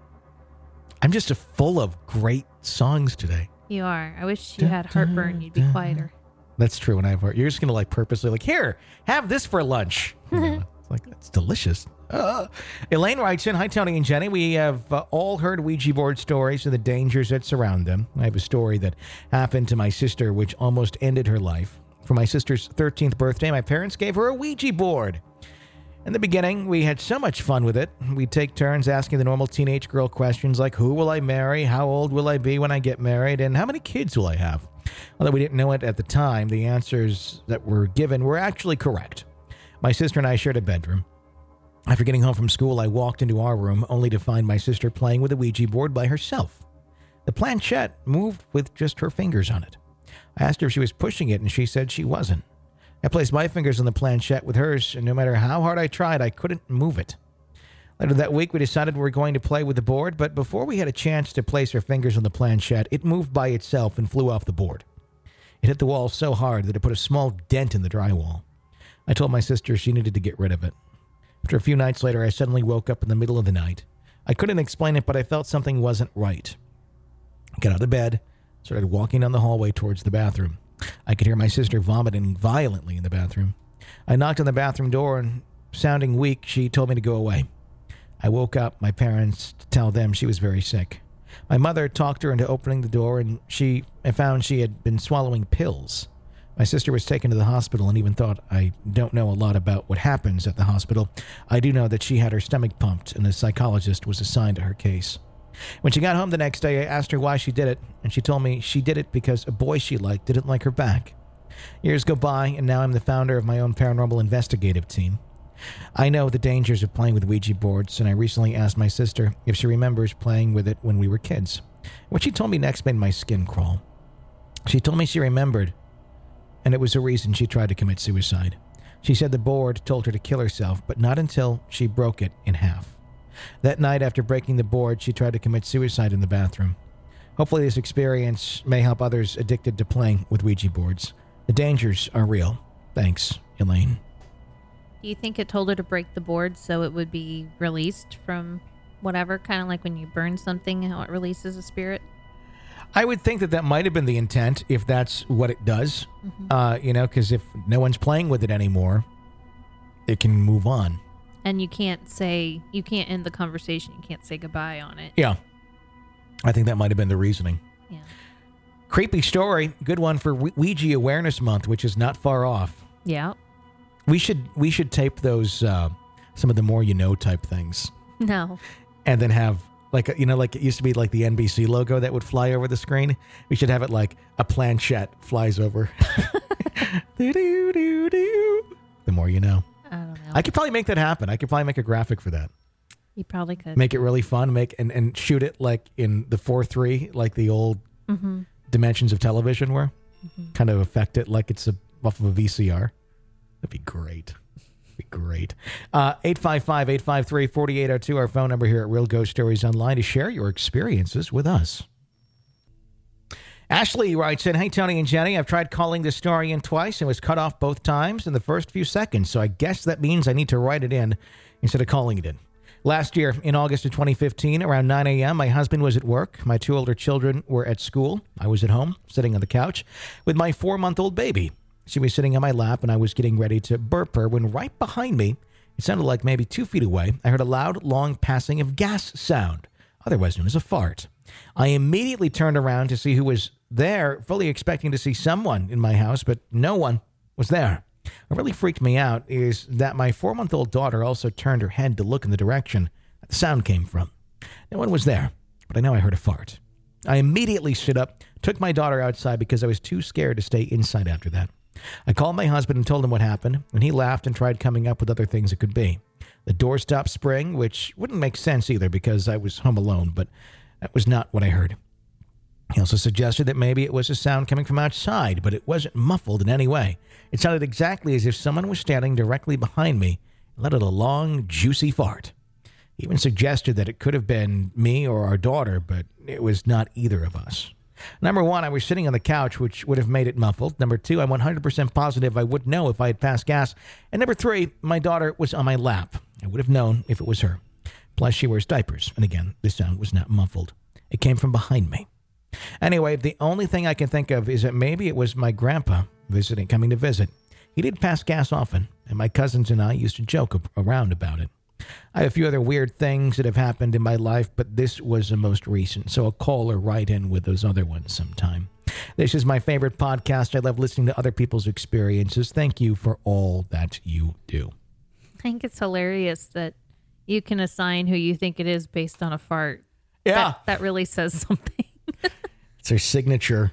I'm just a full of great songs today. You are. I wish you had heartburn. You'd be quieter. That's true. When I have heart, you're just gonna like purposely like, here, have this for lunch. You know, it's like, that's delicious. Uh, Elaine writes in, hi Tony and Jenny. We have uh, all heard Ouija board stories and the dangers that surround them. I have a story that happened to my sister, which almost ended her life. For my sister's thirteenth birthday, my parents gave her a Ouija board. In the beginning, we had so much fun with it. We'd take turns asking the normal teenage girl questions like, who will I marry? How old will I be when I get married? And how many kids will I have? Although we didn't know it at the time, the answers that were given were actually correct. My sister and I shared a bedroom. After getting home from school, I walked into our room only to find my sister playing with a Ouija board by herself. The planchette moved with just her fingers on it. I asked her if she was pushing it, and she said she wasn't. I placed my fingers on the planchette with hers, and no matter how hard I tried, I couldn't move it. Later that week, we decided we were going to play with the board, but before we had a chance to place our fingers on the planchette, it moved by itself and flew off the board. It hit the wall so hard that it put a small dent in the drywall. I told my sister she needed to get rid of it. After a few nights later, I suddenly woke up in the middle of the night. I couldn't explain it, but I felt something wasn't right. I got out of bed, started walking down the hallway towards the bathroom. I could hear my sister vomiting violently in the bathroom. I knocked on the bathroom door, and sounding weak, she told me to go away. I woke up my parents to tell them she was very sick. My mother talked her into opening the door, and she I found she had been swallowing pills. My sister was taken to the hospital, and even thought I don't know a lot about what happens at the hospital. I do know that she had her stomach pumped, and a psychologist was assigned to her case. When she got home the next day, I asked her why she did it, and she told me she did it because a boy she liked didn't like her back. Years go by, and now I'm the founder of my own paranormal investigative team. I know the dangers of playing with Ouija boards, and I recently asked my sister if she remembers playing with it when we were kids. What she told me next made my skin crawl. She told me she remembered, and it was the reason she tried to commit suicide. She said the board told her to kill herself, but not until she broke it in half. That night, after breaking the board, she tried to commit suicide in the bathroom. Hopefully this experience may help others addicted to playing with Ouija boards. The dangers are real. Thanks, Elaine. Do you think it told her to break the board so it would be released from whatever? Kind of like when you burn something, how it releases a spirit? I would think that that might have been the intent, if that's what it does. Mm-hmm. Uh, you know, because if no one's playing with it anymore, it can move on. And you can't say, you can't end the conversation. You can't say goodbye on it. Yeah. I think that might have been the reasoning. Yeah. Creepy story. Good one for Ouija Awareness Month, which is not far off. Yeah. We should we should tape those, uh, some of the more you know type things. No. And then have, like, you know, like it used to be like the N B C logo that would fly over the screen. We should have it like a planchette flies over. The more you know. I don't know. I could probably make that happen. I could probably make a graphic for that. You probably could. Make it really fun. Make and, and shoot it like in the four three, like the old mm-hmm. dimensions of television were. Mm-hmm. Kind of affect it like it's a, off of a V C R. That'd be great. That'd be great. Uh, eight five five, eight five three, four eight zero two, our phone number here at Real Ghost Stories Online to share your experiences with us. Ashley writes in, hey, Tony and Jenny, I've tried calling this story in twice and was cut off both times in the first few seconds, so I guess that means I need to write it in instead of calling it in. Last year, in August of twenty fifteen, around nine a.m., my husband was at work. My two older children were at school. I was at home, sitting on the couch, with my four-month-old baby. She was sitting on my lap, and I was getting ready to burp her when right behind me, it sounded like maybe two feet away, I heard a loud, long passing of gas sound, otherwise known as a fart. I immediately turned around to see who was there, fully expecting to see someone in my house, but no one was there. What really freaked me out is that my four-month-old daughter also turned her head to look in the direction that the sound came from. No one was there, but I know I heard a fart. I immediately stood up, took my daughter outside because I was too scared to stay inside after that. I called my husband and told him what happened, and he laughed and tried coming up with other things it could be. The door stopped spraying, which wouldn't make sense either because I was home alone, but that was not what I heard. He also suggested that maybe it was a sound coming from outside, but it wasn't muffled in any way. It sounded exactly as if someone was standing directly behind me and let out a long, juicy fart. He even suggested that it could have been me or our daughter, but it was not either of us. Number one, I was sitting on the couch, which would have made it muffled. Number two, I'm one hundred percent positive I would know if I had passed gas. And number three, my daughter was on my lap. I would have known if it was her. Plus, she wears diapers. And again, the sound was not muffled. It came from behind me. Anyway, the only thing I can think of is that maybe it was my grandpa visiting, coming to visit. He did pass gas often, and my cousins and I used to joke around about it. I have a few other weird things that have happened in my life, but this was the most recent, so I'll call or write in with those other ones sometime. This is my favorite podcast. I love listening to other people's experiences. Thank you for all that you do. I think it's hilarious that you can assign who you think it is based on a fart. Yeah. That, that really says something. It's their signature.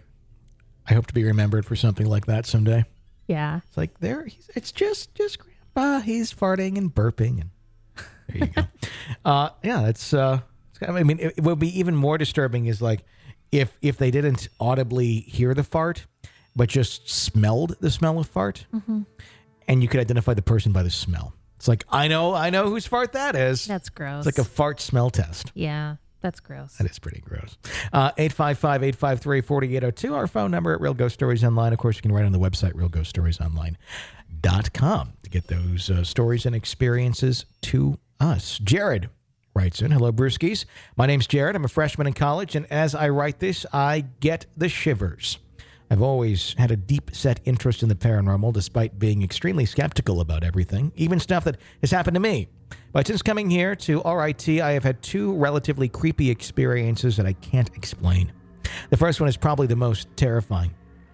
I hope to be remembered for something like that someday. Yeah. It's like, there, he's, it's just, just Grandpa. He's farting and burping and... There you go. uh, yeah, it's, uh, it's kind of, I mean, it, it would be even more disturbing is like if if they didn't audibly hear the fart, but just smelled the smell of fart, mm-hmm. and you could identify the person by the smell. It's like, I know, I know whose fart that is. That's gross. It's like a fart smell test. Yeah, that's gross. That is pretty gross. Uh, eight five five, eight five three, four eight zero two, our phone number at Real Ghost Stories Online. Of course, you can write on the website, real ghost stories online dot com, to get those uh, stories and experiences to us. Jared writes in, hello, Brewskis. My name's Jared. I'm a freshman in college, and as I write this, I get the shivers. I've always had a deep-set interest in the paranormal, despite being extremely skeptical about everything, even stuff that has happened to me. But since coming here to R I T, I have had two relatively creepy experiences that I can't explain. The first one is probably the most terrifying.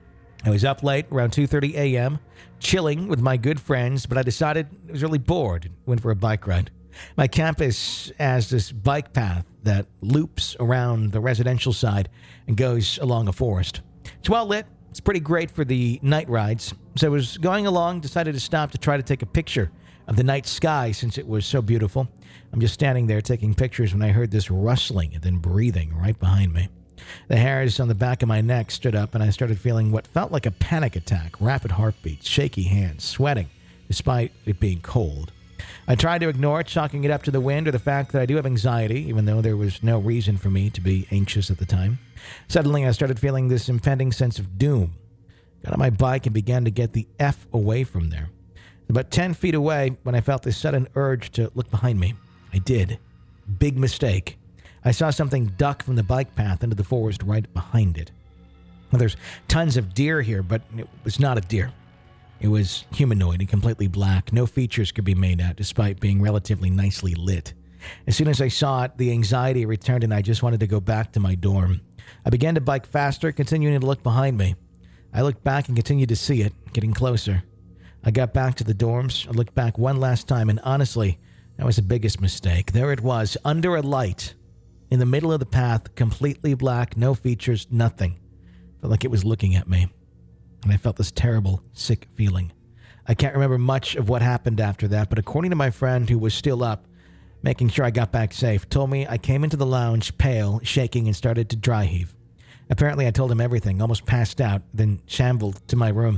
I was up late, around two thirty a.m., chilling with my good friends, but I decided I was really bored and went for a bike ride. My campus has this bike path that loops around the residential side and goes along a forest. It's well lit. It's pretty great for the night rides. So I was going along, decided to stop to try to take a picture of the night sky since it was so beautiful. I'm just standing there taking pictures when I heard this rustling and then breathing right behind me. The hairs on the back of my neck stood up and I started feeling what felt like a panic attack, rapid heartbeats, shaky hands, sweating, despite it being cold. I tried to ignore it, chalking it up to the wind or the fact that I do have anxiety, even though there was no reason for me to be anxious at the time. Suddenly, I started feeling this impending sense of doom. Got on my bike and began to get the F away from there. About ten feet away, when I felt this sudden urge to look behind me, I did. Big mistake. I saw something duck from the bike path into the forest right behind it. Well, there's tons of deer here, but it was not a deer. It was humanoid and completely black. No features could be made out, despite being relatively nicely lit. As soon as I saw it, the anxiety returned and I just wanted to go back to my dorm. I began to bike faster, continuing to look behind me. I looked back and continued to see it, getting closer. I got back to the dorms. I looked back one last time, and honestly, that was the biggest mistake. There it was, under a light, in the middle of the path, completely black, no features, nothing. Felt like it was looking at me. And I felt this terrible, sick feeling. I can't remember much of what happened after that, but according to my friend who was still up, making sure I got back safe, told me I came into the lounge, pale, shaking, and started to dry heave. Apparently, I told him everything, almost passed out, then shambled to my room.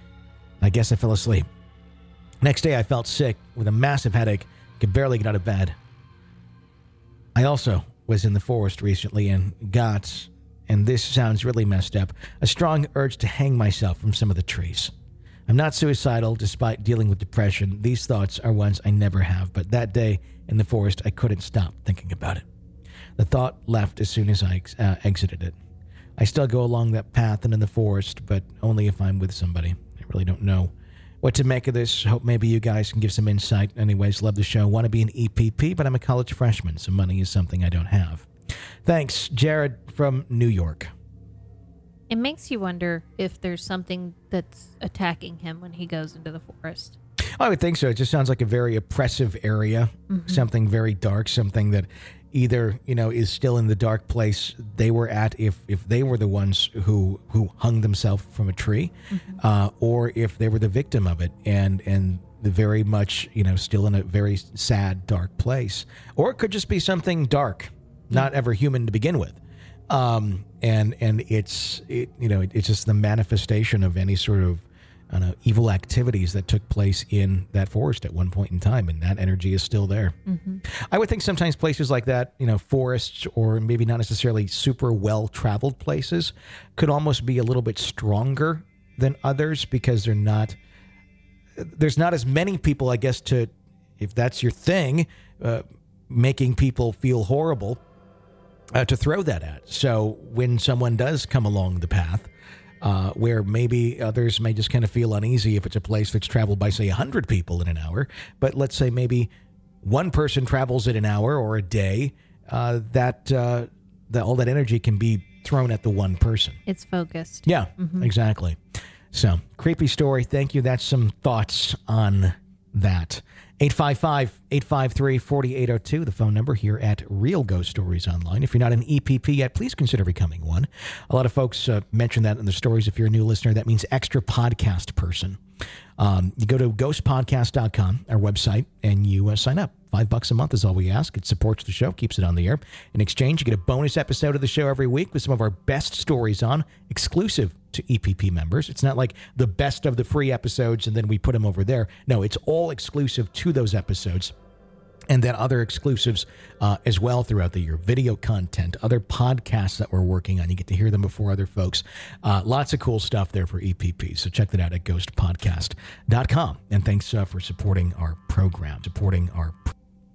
I guess I fell asleep. Next day, I felt sick, with a massive headache, could barely get out of bed. I also was in the forest recently and got... and this sounds really messed up, a strong urge to hang myself from some of the trees. I'm not suicidal despite dealing with depression. These thoughts are ones I never have, but that day in the forest, I couldn't stop thinking about it. The thought left as soon as I uh, exited it. I still go along that path and in the forest, but only if I'm with somebody. I really don't know what to make of this. Hope maybe you guys can give some insight. Anyways, love the show. Want to be an E P P, but I'm a college freshman, so money is something I don't have. Thanks, Jared from New York. It makes you wonder if there's something that's attacking him when he goes into the forest. I would think so. It just sounds like a very oppressive area, mm-hmm. something very dark, something that either, you know, is still in the dark place they were at if if they were the ones who who hung themselves from a tree, mm-hmm. uh, or if they were the victim of it and and the very much, you know, still in a very sad, dark place. Or it could just be something dark, not ever human to begin with. Um, and and it's, it, you know, it, it's just the manifestation of any sort of I don't know, evil activities that took place in that forest at one point in time, and that energy is still there. Mm-hmm. I would think sometimes places like that, you know, forests or maybe not necessarily super well-traveled places could almost be a little bit stronger than others because they're not, there's not as many people, I guess, to, if that's your thing, uh, making people feel horrible uh, to throw that at. So when someone does come along the path, Uh, where maybe others may just kind of feel uneasy if it's a place that's traveled by, say, one hundred people in an hour. But let's say maybe one person travels it an hour or a day, uh, that, uh, that all that energy can be thrown at the one person. It's focused. Yeah, mm-hmm. exactly. So, creepy story. Thank you. That's some thoughts on that. eight five five, eight five three, four eight zero two, the phone number here at Real Ghost Stories Online. If you're not an E P P yet, please consider becoming one. A lot of folks uh, mention that in the stories. If you're a new listener, that means extra podcast person. Um, you go to ghost podcast dot com, our website, and you uh, sign up. Five bucks a month is all we ask. It supports the show, keeps it on the air. In exchange, you get a bonus episode of the show every week with some of our best stories on, exclusive to E P P members. It's not like the best of the free episodes and then we put them over there. No, it's all exclusive to those episodes. And then other exclusives uh, as well throughout the year. Video content, other podcasts that we're working on. You get to hear them before other folks. Uh, lots of cool stuff there for E P P. So check that out at ghost podcast dot com. And thanks uh, for supporting our program, supporting our program.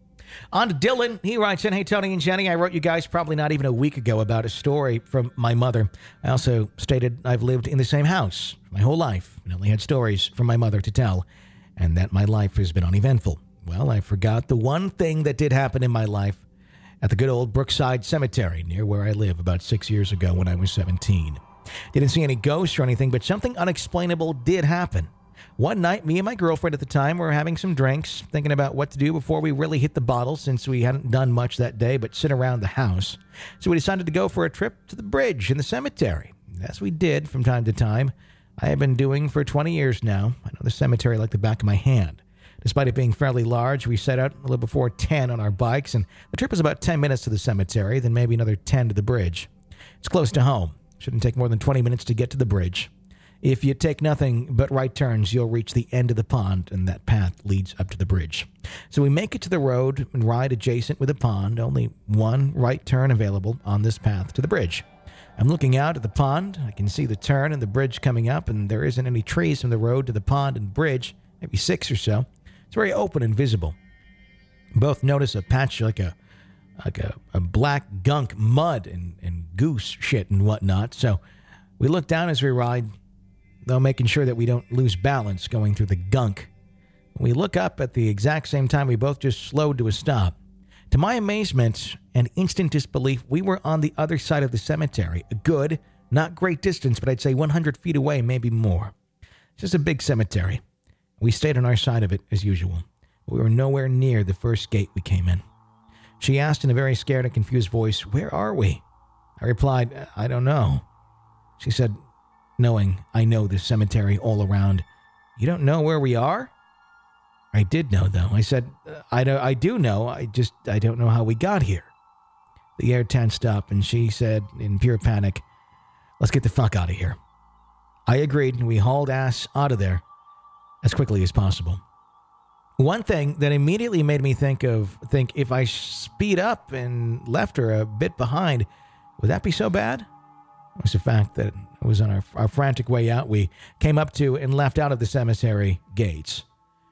On to Dylan. He writes in, hey, Tony and Jenny, I wrote you guys probably not even a week ago about a story from my mother. I also stated I've lived in the same house my whole life and only had stories from my mother to tell, and that my life has been uneventful. Well, I forgot the one thing that did happen in my life at the good old Brookside Cemetery near where I live about six years ago when I was seventeen. Didn't see any ghosts or anything, but something unexplainable did happen. One night, me and my girlfriend at the time were having some drinks, thinking about what to do before we really hit the bottle since we hadn't done much that day but sit around the house. So we decided to go for a trip to the bridge in the cemetery. As we did from time to time, I have been doing for twenty years now. I know the cemetery like the back of my hand. Despite it being fairly large, we set out a little before ten on our bikes, and the trip was about ten minutes to the cemetery, then maybe another ten to the bridge. It's close to home. Shouldn't take more than twenty minutes to get to the bridge. If you take nothing but right turns, you'll reach the end of the pond, and that path leads up to the bridge. So we make it to the road and ride adjacent with the pond, only one right turn available on this path to the bridge. I'm looking out at the pond. I can see the turn and the bridge coming up, and there isn't any trees from the road to the pond and bridge, maybe six or so. It's very open and visible. Both notice a patch like a like a, a black gunk mud and, and goose shit and whatnot. So we look down as we ride, though making sure that we don't lose balance going through the gunk. When we look up at the exact same time, we both just slowed to a stop. To my amazement and instant disbelief, we were on the other side of the cemetery. A good, not great distance, but I'd say one hundred feet away, maybe more. It's just a big cemetery. We stayed on our side of it as usual. We were nowhere near the first gate we came in. She asked in a very scared and confused voice, "Where are we?" I replied, "I don't know." She said, knowing I know this cemetery all around, "You don't know where we are?" I did know, though. I said, I, do, I do know, I just, I don't know how we got here. The air tensed up, and she said, in pure panic, "Let's get the fuck out of here." I agreed, and we hauled ass out of there as quickly as possible. One thing that immediately made me think of, think if I speed up and left her a bit behind, would that be so bad? It was the fact that it was on our, our frantic way out, we came up to and left out of the cemetery gates,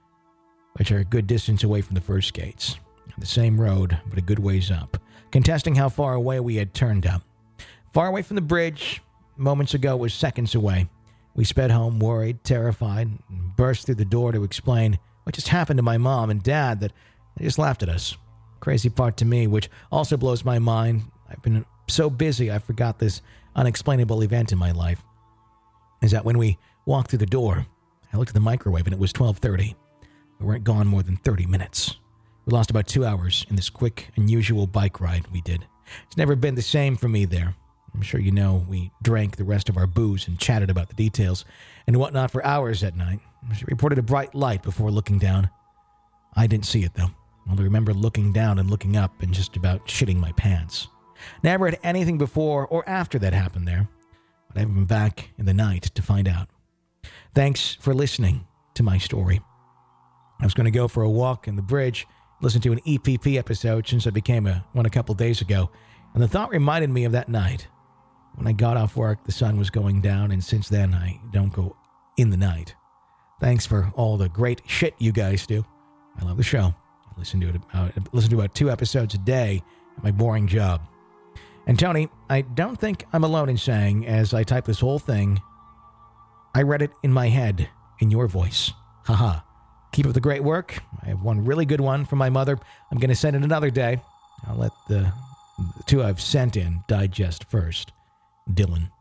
which are a good distance away from the first gates. The same road, but a good ways up, contesting how far away we had turned up. Far away from the bridge, moments ago was seconds away. We sped home, worried, terrified, and burst through the door to explain what just happened to my mom and dad, that they just laughed at us. Crazy part to me, which also blows my mind, I've been so busy I forgot this unexplainable event in my life, is that when we walked through the door, I looked at the microwave and it was twelve thirty. We weren't gone more than thirty minutes. We lost about two hours in this quick, unusual bike ride we did. It's never been the same for me there. I'm sure you know we drank the rest of our booze and chatted about the details and whatnot for hours that night. She reported a bright light before looking down. I didn't see it, though. I only remember looking down and looking up and just about shitting my pants. Never had anything before or after that happened there, but I haven't been back in the night to find out. Thanks for listening to my story. I was going to go for a walk in the bridge, listen to an E P P episode since I became a, one a couple days ago, and the thought reminded me of that night. When I got off work, the sun was going down, and since then, I don't go in the night. Thanks for all the great shit you guys do. I love the show. I listen to it about, listen to about two episodes a day at my boring job. And Tony, I don't think I'm alone in saying, as I type this whole thing, I read it in my head, in your voice. Haha. Keep up the great work. I have one really good one from my mother. I'm going to send it another day. I'll let the, the two I've sent in digest first. Dylan.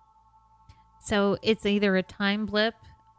So it's either a time blip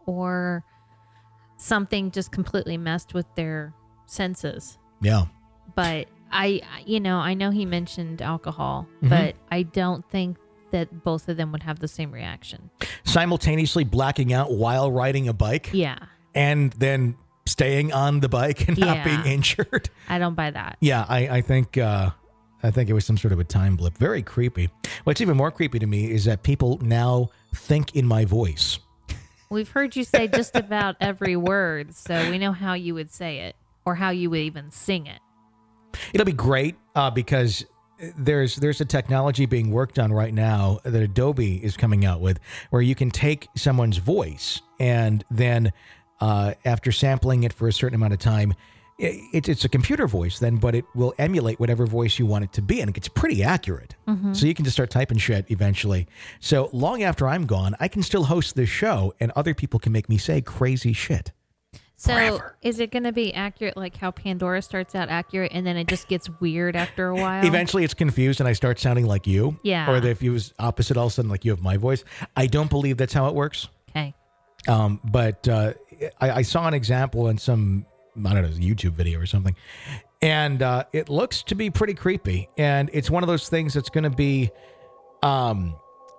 or something just completely messed with their senses. Yeah. But I, you know, I know he mentioned alcohol, Mm-hmm. but I don't think that both of them would have the same reaction. Simultaneously blacking out while riding a bike. Yeah. And then staying on the bike and not Yeah. being injured. I don't buy that. Yeah, I, I think uh, I think it was some sort of a time blip. Very creepy. What's even more creepy to me is that people now think in my voice. We've heard you say just about every word, so we know how you would say it or how you would even sing it. It'll be great uh, because there's there's a technology being worked on right now that Adobe is coming out with where you can take someone's voice and then uh, after sampling it for a certain amount of time, it, it's a computer voice then, but it will emulate whatever voice you want it to be, and it gets pretty accurate. Mm-hmm. So you can just start typing shit eventually. So long after I'm gone, I can still host this show, and other people can make me say crazy shit. So Forever. Is it going to be accurate like how Pandora starts out accurate and then it just gets weird after a while? Eventually it's confused and I start sounding like you. Yeah. Or if you was opposite, all of a sudden like you have my voice. I don't believe that's how it works. Okay. Um, but uh, I, I saw an example in some, I don't know, YouTube video or something. And uh, it looks to be pretty creepy. And it's one of those things that's going to be, um,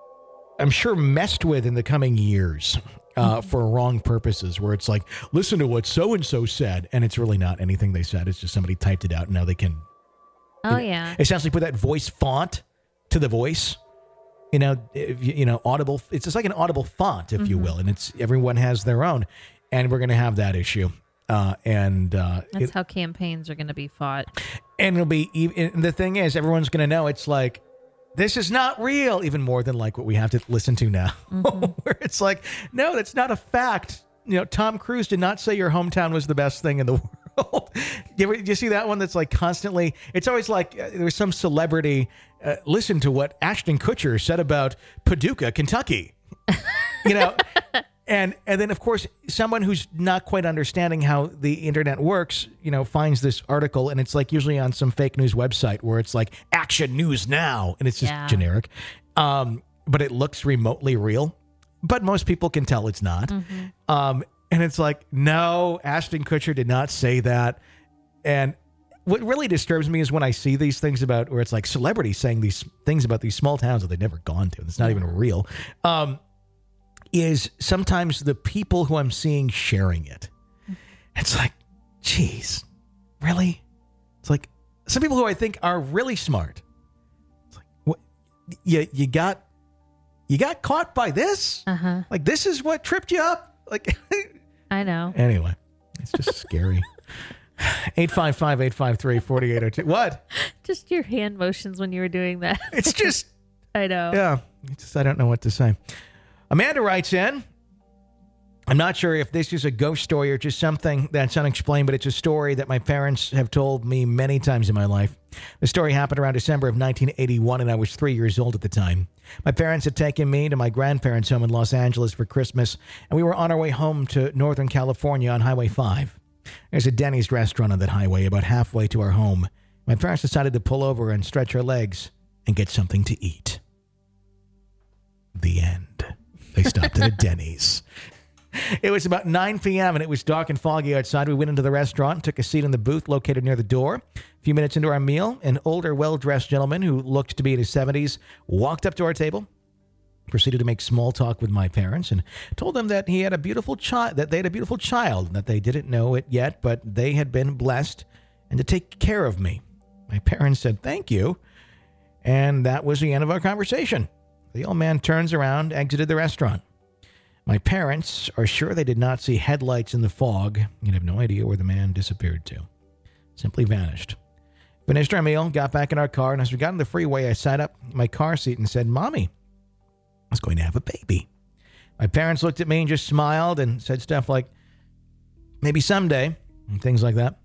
I'm sure, messed with in the coming years. Uh, for wrong purposes, where it's like, listen to what so-and-so said, and it's really not anything they said. It's just somebody typed it out, and now they can Oh, yeah. essentially put that voice font to the voice. You know, if, you you know, audible. It's just like an audible font, if mm-hmm. you will, and it's everyone has their own, and we're going to have that issue. Uh, and uh, that's it, how campaigns are going to be fought. And it'll be. And the thing is, everyone's going to know it's like, this is not real, even more than like what we have to listen to now, mm-hmm. where it's like, no, that's not a fact. You know, Tom Cruise did not say your hometown was the best thing in the world. you, ever, you see that one that's like constantly, it's always like uh, there's some celebrity, uh, listen to what Ashton Kutcher said about Paducah, Kentucky. You know, and and then, of course, someone who's not quite understanding how the internet works, you know, finds this article, and it's like usually on some fake news website where it's like Action News Now, and it's just yeah. generic. Um, but it looks remotely real. But most people can tell it's not. Mm-hmm. Um, and it's like, no, Ashton Kutcher did not say that. And what really disturbs me is when I see these things about where it's like celebrities saying these things about these small towns that they've never gone to. It's not even real. Um, is sometimes the people who I'm seeing sharing it. It's like, geez, really? It's like some people who I think are really smart. It's like, what? You, you got, you got caught by this? Uh-huh. Like, this is what tripped you up? Like, I know. Anyway, it's just scary. eight five five, eight five three, four eight zero two. What? Just your hand motions when you were doing that. It's just. I know. Yeah. It's just, I don't know what to say. Amanda writes in, I'm not sure if this is a ghost story or just something that's unexplained, but it's a story that my parents have told me many times in my life. The story happened around December of nineteen eighty-one, and I was three years old at the time. My parents had taken me to my grandparents' home in Los Angeles for Christmas, and we were on our way home to Northern California on Highway five. There's a Denny's restaurant on that highway about halfway to our home. My parents decided to pull over and stretch our legs and get something to eat. The end. They stopped at a Denny's. It was about nine p.m. and it was dark and foggy outside. We went into the restaurant and took a seat in the booth located near the door. A few minutes into our meal, an older, well-dressed gentleman who looked to be in his seventies walked up to our table, proceeded to make small talk with my parents, and told them that he had a beautiful child, that they had a beautiful child, and that they didn't know it yet, but they had been blessed and to take care of me. My parents said, "Thank you." And that was the end of our conversation. The old man turns around, exited the restaurant. My parents are sure they did not see headlights in the fog and have no idea where the man disappeared to. Simply vanished. Finished our meal, got back in our car, and as we got on the freeway, I sat up in my car seat and said, "Mommy, I was going to have a baby." My parents looked at me and just smiled and said stuff like, "Maybe someday," and things like that.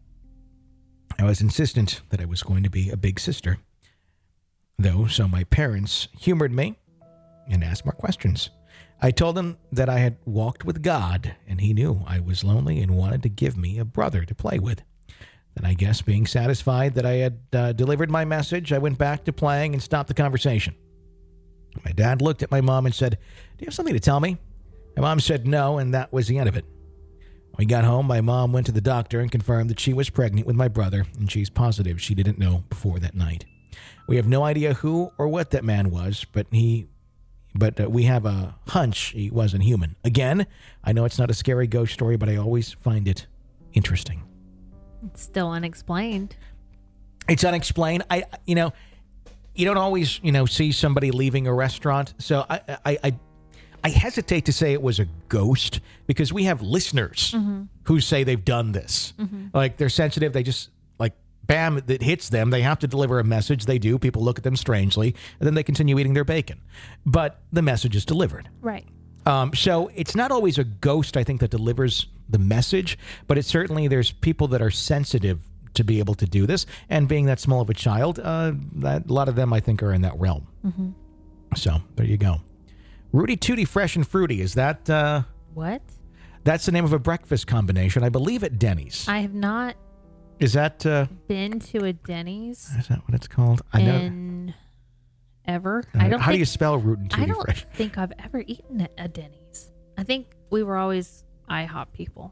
I was insistent that I was going to be a big sister, though, so my parents humored me and asked more questions. I told them that I had walked with God, and he knew I was lonely and wanted to give me a brother to play with. Then I guess, being satisfied that I had uh, delivered my message, I went back to playing and stopped the conversation. My dad looked at my mom and said, "Do you have something to tell me?" My mom said no, and that was the end of it. When we got home, my mom went to the doctor and confirmed that she was pregnant with my brother, and she's positive she didn't know before that night. We have no idea who or what that man was, but he... But uh, we have a hunch he wasn't human. Again, I know it's not a scary ghost story, but I always find it interesting. It's still unexplained. It's unexplained. I, you know, you don't always, you know, see somebody leaving a restaurant. So I, I, I, I hesitate to say it was a ghost because we have listeners mm-hmm. who say they've done this. Mm-hmm. Like they're sensitive. They just like, bam, that hits them. They have to deliver a message. They do. People look at them strangely, and then they continue eating their bacon. But the message is delivered. Right. Um, so it's not always a ghost, I think, that delivers the message, but it's certainly there's people that are sensitive to be able to do this. And being that small of a child, uh, that a lot of them, I think, are in that realm. Mm-hmm. So there you go. Rudy Tooty Fresh and Fruity. Is that... Uh, what? That's the name of a breakfast combination, I believe, at Denny's. I have not... Is that... Uh, been to a Denny's? Is that what it's called? I in know. Ever? Uh, I don't how think, do you spell Root and Tutti I don't Fresh? think I've ever eaten at a Denny's. I think we were always IHOP people.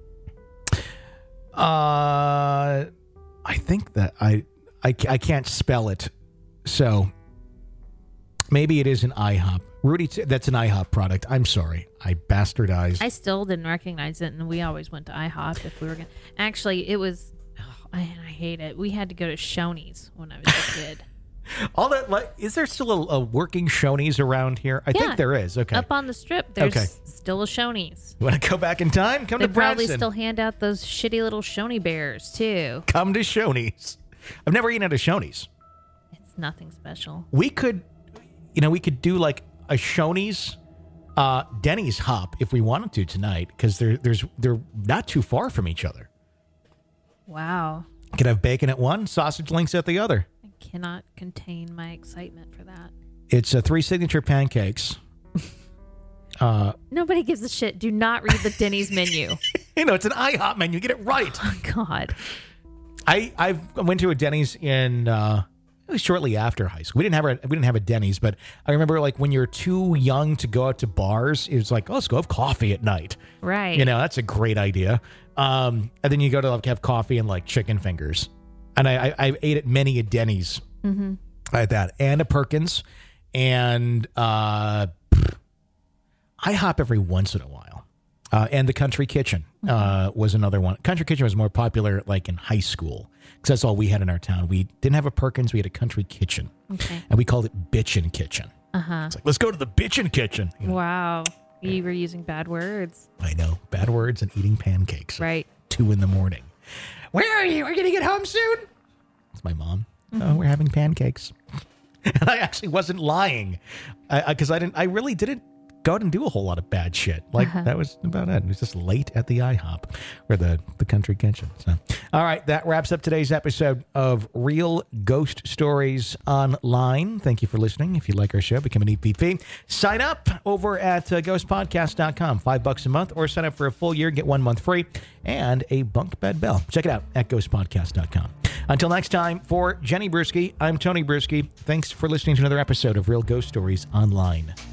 Uh, I think that I, I, I can't spell it. So maybe it is an IHOP. Rudy, that's an IHOP product. I'm sorry. I bastardized. I still didn't recognize it, and we always went to IHOP if we were going to. Actually, it was... I, I hate it. We had to go to Shoney's when I was a kid. All that, like, is there still a, a working Shoney's around here? I yeah. think there is. Okay. Up on the strip, there's okay. still a Shoney's. You want to go back in time? Come they to Branson. They probably still hand out those shitty little Shoney bears, too. Come to Shoney's. I've never eaten at a Shoney's. It's nothing special. We could, you know, we could do like a Shoney's, uh, Denny's hop if we wanted to tonight, because they're, there's, they're not too far from each other. Wow. Could have bacon at one, sausage links at the other. I cannot contain my excitement for that. It's uh, three signature pancakes. uh, Nobody gives a shit. Do not read the Denny's menu. You know, it's an IHOP menu. Get it right. Oh, God. I I've I went to a Denny's in uh, it was shortly after high school. We didn't have a we didn't have a Denny's, but I remember like when you're too young to go out to bars, it was like, oh, let's go have coffee at night. Right. You know, that's a great idea. Um, and then you go to like have coffee and like chicken fingers. And I, I, I ate at many a Denny's mm-hmm. at that, and a Perkins, and uh, I hop every once in a while. Uh, and the Country Kitchen uh, was another one. Country Kitchen was more popular like in high school because that's all we had in our town. We didn't have a Perkins. We had a Country Kitchen. Okay. And we called it Bitchin' Kitchen. Uh-huh. It's like, let's go to the Bitchin' Kitchen. You know? Wow. You were using bad words. I know. Bad words and eating pancakes. Right. At two in the morning. Where are you? Are you going to get home soon? It's my mom. Mm-hmm. Oh, we're having pancakes. And I actually wasn't lying because I, I, I didn't. I really didn't go out and do a whole lot of bad shit. Like, uh-huh. that was about it. It was just late at the IHOP or the, the Country Kitchen. So, all right, that wraps up today's episode of Real Ghost Stories Online. Thank you for listening. If you like our show, become an E P P. Sign up over at uh, ghost podcast dot com. Five bucks a month, or sign up for a full year, get one month free, and a bunk bed bell. Check it out at ghost podcast dot com. Until next time, for Jenny Bruschi, I'm Tony Bruschi. Thanks for listening to another episode of Real Ghost Stories Online.